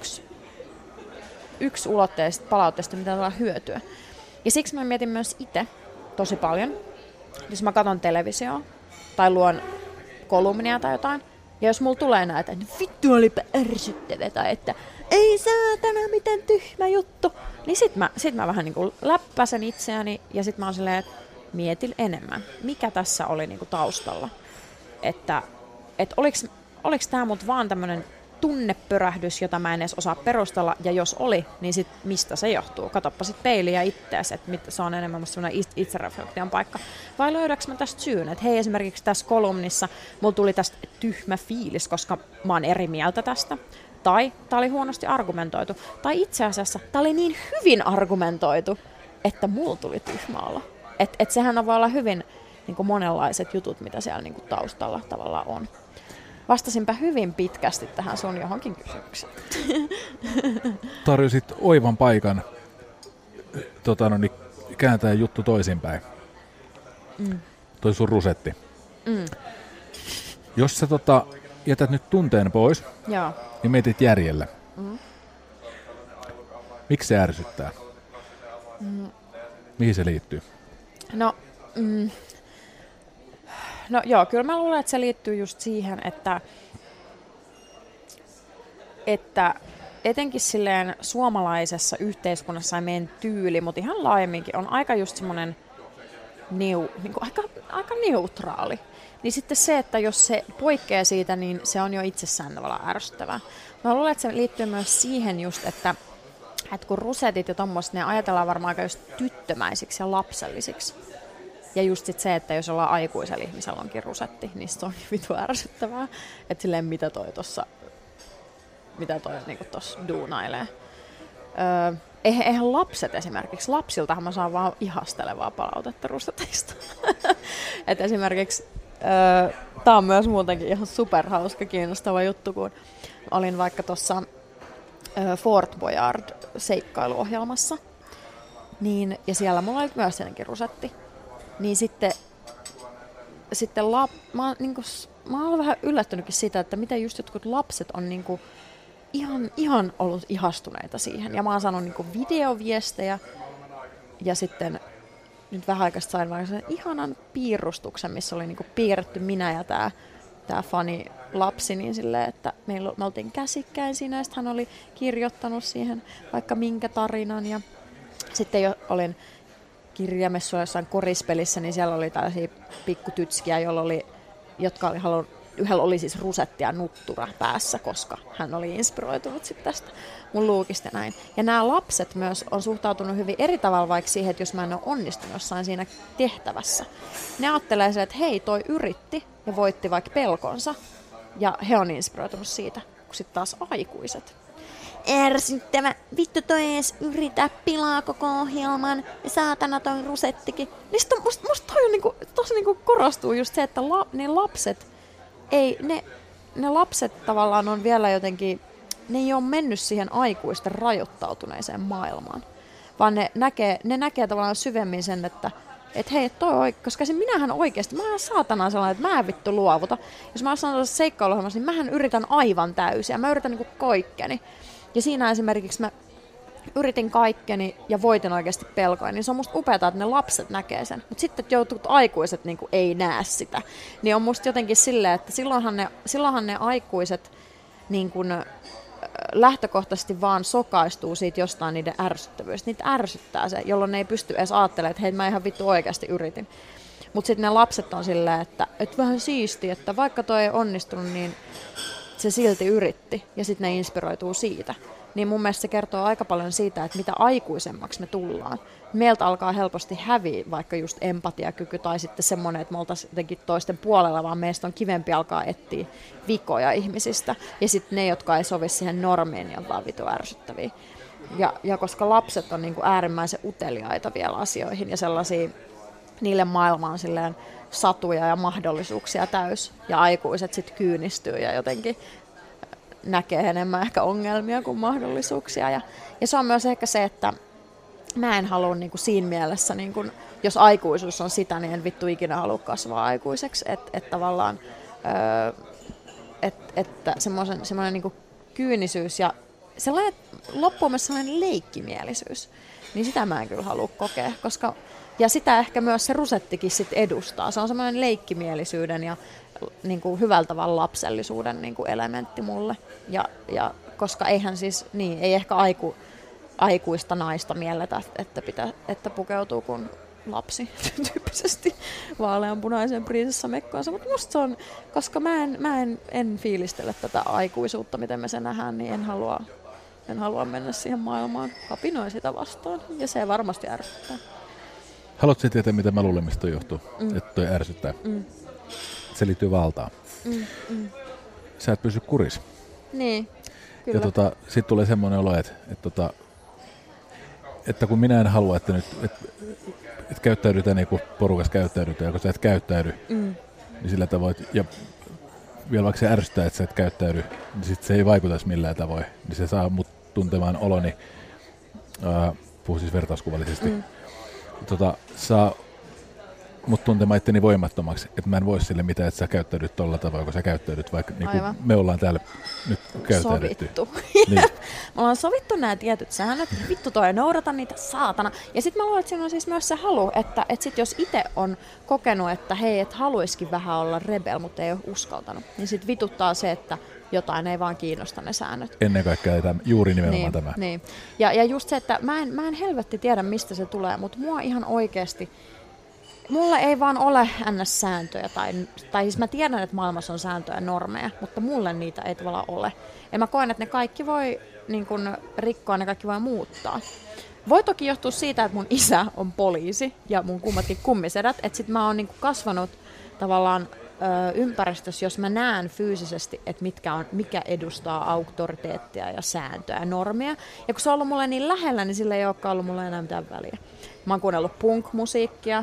yksi ulotteista palautteesta, mitä on hyötyä. Ja siksi mä mietin myös itse tosi paljon, jos mä katson televisioa tai luon kolumnia tai jotain, ja jos mulla tulee näitä, että vittu olipa ärsyttävä tai että ei saatana, miten tyhmä juttu, niin sit mä vähän niinku läppäsen itseäni ja sit mä oon silleen, että mietin enemmän, mikä tässä oli niinku taustalla. Että oliks tää mut vaan tämmönen tunnepyrähdys, jota mä en edes osaa perustella, ja jos oli, niin sit mistä se johtuu? Katoppa sit peiliä ittees, että se on enemmän musta semmoinen itsereflektion paikka. Vai löydäks mä tästä syyn, että hei, esimerkiksi tässä kolumnissa mulla tuli tästä tyhmä fiilis, koska mä oon eri mieltä tästä, tai tää oli huonosti argumentoitu, tai itse asiassa tää oli niin hyvin argumentoitu, että mulla tuli tyhmä olo. Et sehän voi olla hyvin niin kuin monenlaiset jutut, mitä siellä niin kuin taustalla tavallaan on. Vastasinpä hyvin pitkästi tähän sun johonkin kysymykseen. Tarjosit oivan paikan kääntää juttu toisinpäin. Toi sun rusetti. Jos sä jätät nyt tunteen pois, Joo. niin mietit järjellä. Miksi se ärsyttää? Mihin se liittyy? No joo, kyllä mä luulen, että se liittyy just siihen, että etenkin silleen suomalaisessa yhteiskunnassa meidän tyyli, mutta ihan laajemminkin on aika just semmoinen aika neutraali. Niin sitten se, että jos se poikkeaa siitä, niin se on jo itsessään tavallaan ärsyttävää. Mä luulen, että se liittyy myös siihen just, että kun rusetit ja tommoista, ne ajatellaan varmaan aika just tyttömäisiksi ja lapsellisiksi. Ja just sit se, että jos ollaan aikuisella ihmisellä onkin rusetti, niin se on vitu ärsyttävää. Että silleen mitä toi niinku tossa duunailee. Eihän lapset esimerkiksi, lapsiltahan mä saan vaan ihastelevaa palautetta ruseteista. Et esimerkiksi tää on myös muutenkin ihan superhauska kiinnostava juttu, kun olin vaikka tuossa Fort Boyard -seikkailuohjelmassa, niin, ja siellä mulla oli myös senkin rusetti, niin sitten mä oon vähän yllättynytkin siitä, että miten just jotkut lapset on niinku ihan ollut ihastuneita siihen. Ja mä oon saanut niinku videoviestejä ja sitten nyt vähän aikaa sain vaan sen ihanan piirustuksen, missä oli niinku piirretty minä ja tää fani lapsi, niin silleen, että me oltiin käsikkäin siinä, ja sitten hän oli kirjoittanut siihen vaikka minkä tarinan, ja sitten jo olin kirjamessuilla jossain korispelissä, niin siellä oli tällaisia pikkutytskiä, jotka oli halunnut, yhdellä oli siis rusetti ja nuttura päässä, koska hän oli inspiroitunut sit tästä mun luukista näin. Ja nämä lapset myös on suhtautunut hyvin eri tavalla vaikka siihen, että jos mä en ole onnistunut jossain siinä tehtävässä. Ne ajattelee sille, että hei, toi yritti ja voitti vaikka pelkonsa, ja he on inspiroitunut siitä, kun sitten taas aikuiset. Ärsyttävä, vittu toi ei edes yritä, pilaa koko ohjelman, ja saatana toi rusettikin. Niin musta toi on tosi korostuu just se, että ne lapset, ne lapset tavallaan on vielä jotenkin, ne ei ole mennyt siihen aikuisten rajoittautuneeseen maailmaan, vaan ne näkee tavallaan syvemmin sen, että hei, koska minähän oikeasti, mä oon saatana sellainen, että mä en vittu luovuta. Jos mä sanon tuossa seikkailuohjelmassa, niin mähän yritän aivan täysiä, mä yritän niinku kaikkeni. Ja siinä esimerkiksi mä yritin kaikkeni ja voitin oikeasti pelkoja, niin se on musta upeata, että ne lapset näkee sen. Mutta sitten, että jotkut aikuiset niinku ei näe sitä, niin on musta jotenkin silleen, että silloinhan ne aikuiset niinku lähtökohtaisesti vaan sokaistuu siitä jostain niiden ärsyttävyydestä. Niitä ärsyttää se, jolloin ne ei pysty edes ajattelemaan, että hei, mä ihan vittu oikeasti yritin. Mutta sitten ne lapset on silleen, että vähän siistiä, että vaikka toi ei onnistunut, niin se silti yritti, ja sitten ne inspiroituu siitä. Niin mun mielestä se kertoo aika paljon siitä, että mitä aikuisemmaksi me tullaan. Meiltä alkaa helposti häviä vaikka just empatiakyky tai sitten semmoinen, että me oltaisiin jotenkin toisten puolella, vaan meistä on kivempi alkaa etsiä vikoja ihmisistä. Ja sitten ne, jotka ei sovi siihen normiin, niin on vaan vitu ärsyttäviä. Ja koska lapset on niinku äärimmäisen uteliaita vielä asioihin ja sellaisia, niille maailma on silleen satuja ja mahdollisuuksia täys. Ja aikuiset sitten kyynistyy ja jotenkin näkee enemmän ehkä ongelmia kuin mahdollisuuksia. Ja se on myös ehkä se, että mä en halua niinku siinä mielessä, niinku, jos aikuisuus on sitä, niin en vittu ikinä halua kasvaa aikuiseksi. Että tavallaan että semmoinen niinku kyynisyys ja sellainen, loppuun myös sellainen leikkimielisyys, niin sitä mä en kyllä halua kokea. Ja sitä ehkä myös se rusettikin sit edustaa. Se on semmoinen leikkimielisyyden ja niinku hyvällä tavalla lapsellisuuden niinku elementti mulle. Ja koska eihän siis, niin, ei ehkä aikuista naista mielletä, että pukeutuu kuin lapsi tyyppisesti vaaleanpunaisen prinsessamekkoonsa. Mutta musta se on, koska mä en fiilistele tätä aikuisuutta, miten me se nähdään, niin en halua mennä siihen maailmaan. Kapinoin sitä vastaan, ja se varmasti ärsyttää. Haluatko tietää, mitä mä luulen, mistä toi johtuu, että toi ärsyttää? Se liittyy valtaan. Sä et pysy kuris. Niin, kyllä. Ja sitten tulee semmoinen olo, että kun minä en halua, että käyttäydytään niin kuin porukassa käyttäydytään, ja kun sä et käyttäydy, niin sillä tavoin, ja vielä vaikka se ärsyttää, että sä et käyttäydy, niin sitten se ei vaikuta millään tavoin. Niin se saa mut tuntemaan oloni, puhun siis vertauskuvallisesti, saa mut tuntemaan itteni voimattomaksi, että mä en voi sille mitään, että sä käyttäydyt tolla tavoin, kun sä käyttäydyt, vaikka niin kuin me ollaan täällä nyt käyttäydytty. Sovittu. Niin. Me ollaan sovittu nämä tietyt säännöt, vittu toi noudata niitä, saatana. Ja sitten mä luulen, että siinä on siis myös se halu, että sit jos itse on kokenut, että hei, et haluisikin vähän olla rebel, mutta ei ole uskaltanut, niin sit vituttaa se, että jotain ei vaan kiinnosta ne säännöt. Ennen kaikkea juuri nimenomaan tämä. Niin. Ja just se, että mä en helvetti tiedä, mistä se tulee, mutta mua ihan oikeasti, mulla ei vaan ole NS-sääntöjä, tai siis mä tiedän, että maailmassa on sääntöjä ja normeja, mutta mulle niitä ei tavallaan ole. Ja mä koen, että ne kaikki voi niin kun rikkoa, ne kaikki voi muuttaa. Voi toki johtua siitä, että mun isä on poliisi ja mun kummatkin kummisedät, että sit mä oon niin kun kasvanut tavallaan ympäristössä, jos mä näen fyysisesti, että mikä edustaa auktoriteettia ja sääntöä ja normia. Ja kun se on ollut mulle niin lähellä, niin sillä ei olekaan ollut mulle enää mitään väliä. Mä oon kuunnellut punk-musiikkia,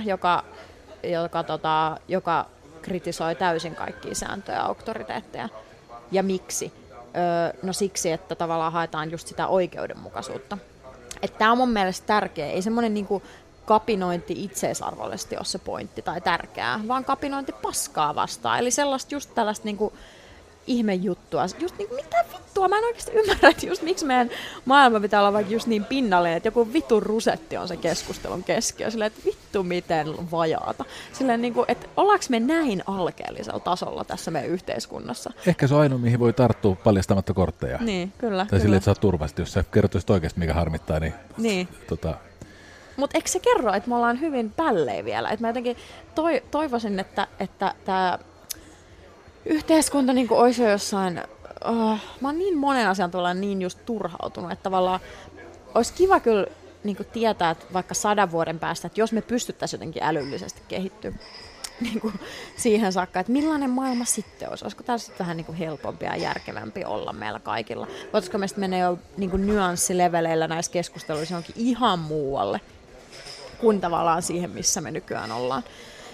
joka kritisoi täysin kaikkia sääntöjä ja auktoriteetteja. Ja miksi? No siksi, että tavallaan haetaan just sitä oikeudenmukaisuutta. Että tää on mun mielestä tärkeä. Ei semmoinen niinku kapinointi itseisarvollisesti ole se pointti tai tärkeää, vaan kapinointi paskaa vastaan. Eli sellaista just tällaista niinku ihmejuttua. Just niinku, mitä vittua? Mä en oikeasti ymmärrä, että just miksi meidän maailma pitää olla vaikka just niin pinnallinen, että joku vitun rusetti on se keskustelun keskiö. Silleen, että vittu miten vajaata. Silleen niinku, että ollaanko me näin alkeellisella tasolla tässä meidän yhteiskunnassa? Ehkä se on ainoa, mihin voi tarttua paljastamatta kortteja. Niin, kyllä. Tai silleen, että sä oot turvasti. Jos sä kertoisit oikeasti, mikä harmittaa, niin. Mutta eikö se kerro, että me ollaan hyvin pällein vielä? Et mä jotenkin toivoisin, että tämä yhteiskunta niin olisi jo jossain... mä oon niin monen asian tavallaan niin just turhautunut, että tavallaan olisi kiva kyllä niin tietää, että vaikka 100 vuoden päästä, että jos me pystyttäisiin jotenkin älyllisesti kehittyä niin siihen saakka, että millainen maailma sitten olisi. Olisiko täällä sitten vähän niin helpompi ja järkevämpi olla meillä kaikilla? Voitaisiko me sitten mennä jo niin nyanssileveleillä näissä keskusteluissa johonkin ihan muualle kuin tavallaan siihen, missä me nykyään ollaan.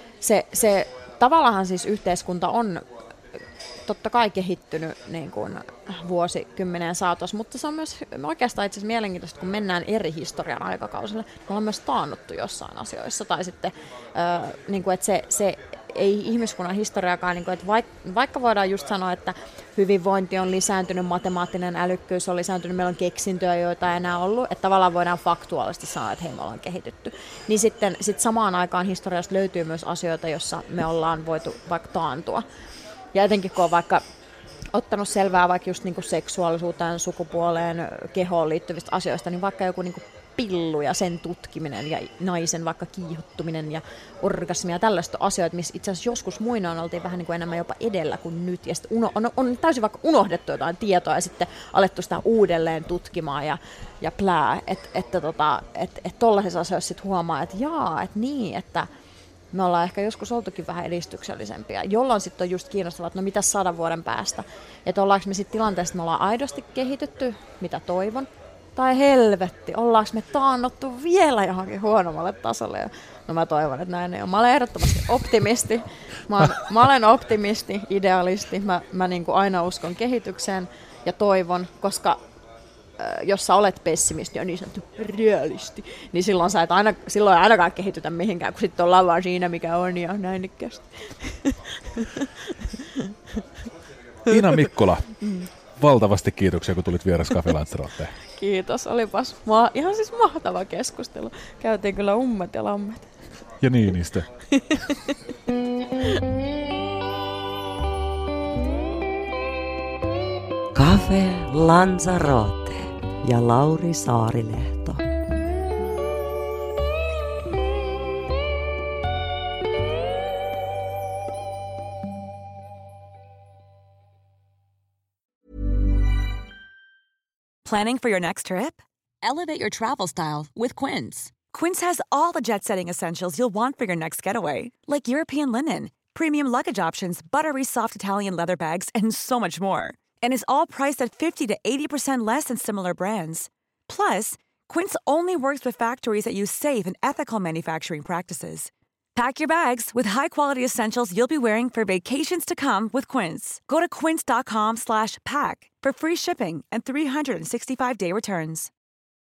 Se tavallaan siis yhteiskunta on totta kai kehittynyt niin kuin vuosikymmeneen saatossa, mutta se on myös oikeastaan itse asiassa mielenkiintoista, kun mennään eri historian aikakausille. Me ollaan myös taannuttu jossain asioissa, tai sitten niin kuin, että se ei ihmiskunnan historiakaan, niin kuin, että vaikka voidaan just sanoa, että hyvinvointi on lisääntynyt, matemaattinen älykkyys on lisääntynyt, meillä on keksintöjä, joita ei enää ollut, että tavallaan voidaan faktuaalisesti sanoa, että hei, me ollaan kehitytty. Niin sitten samaan aikaan historiasta löytyy myös asioita, joissa me ollaan voitu vaikka taantua. Ja etenkin kun on vaikka ottanut selvää vaikka just niinku seksuaalisuuteen, sukupuoleen, kehoon liittyvistä asioista, niin vaikka joku niinku pillu ja sen tutkiminen ja naisen vaikka kiihottuminen ja orgasmia ja tällaista asioita, missä itse asiassa joskus muinoin oltiin vähän niinku enemmän jopa edellä kuin nyt. Ja sitten on täysin vaikka unohdettu jotain tietoa ja sitten alettu sitä uudelleen tutkimaan ja plää. Että tollaisissa asioissa sitten huomaa, että että me ollaan ehkä joskus oltukin vähän edistyksellisempiä, jolloin sitten on just kiinnostavaa, että no mitä 100 vuoden päästä. Että ollaanko me sitten tilanteessa, että me ollaan aidosti kehitytty, mitä toivon, tai helvetti, ollaanko me taannuttu vielä johonkin huonommalle tasolle. Ja no mä toivon, että näin ei ole. Mä olen ehdottomasti optimisti. Mä olen optimisti, idealisti. Mä niin kuin aina uskon kehitykseen ja toivon, koska jos sä olet pessimisti ja niin sanottu realisti, niin silloin ei ainakaan kehitytä mihinkään, kun sitten ollaan vaan siinä, mikä on ja näin ikkästi. Iina Mikkola, valtavasti kiitoksia, kun tulit vieras Café Lanzarotteen. Kiitos, olipas ihan siis mahtava keskustelu. Käytiin kyllä ummet ja lammet. Ja Niinistö. Café Lanzarote ja Lauri Saarilehto. Planning for your next trip? Elevate your travel style with Quince. Quince has all the jet-setting essentials you'll want for your next getaway, like European linen, premium luggage options, buttery soft Italian leather bags, and so much more. And is all priced at 50 to 80% less than similar brands. Plus, Quince only works with factories that use safe and ethical manufacturing practices. Pack your bags with high-quality essentials you'll be wearing for vacations to come with Quince. Go to quince.com/pack for free shipping and 365-day returns.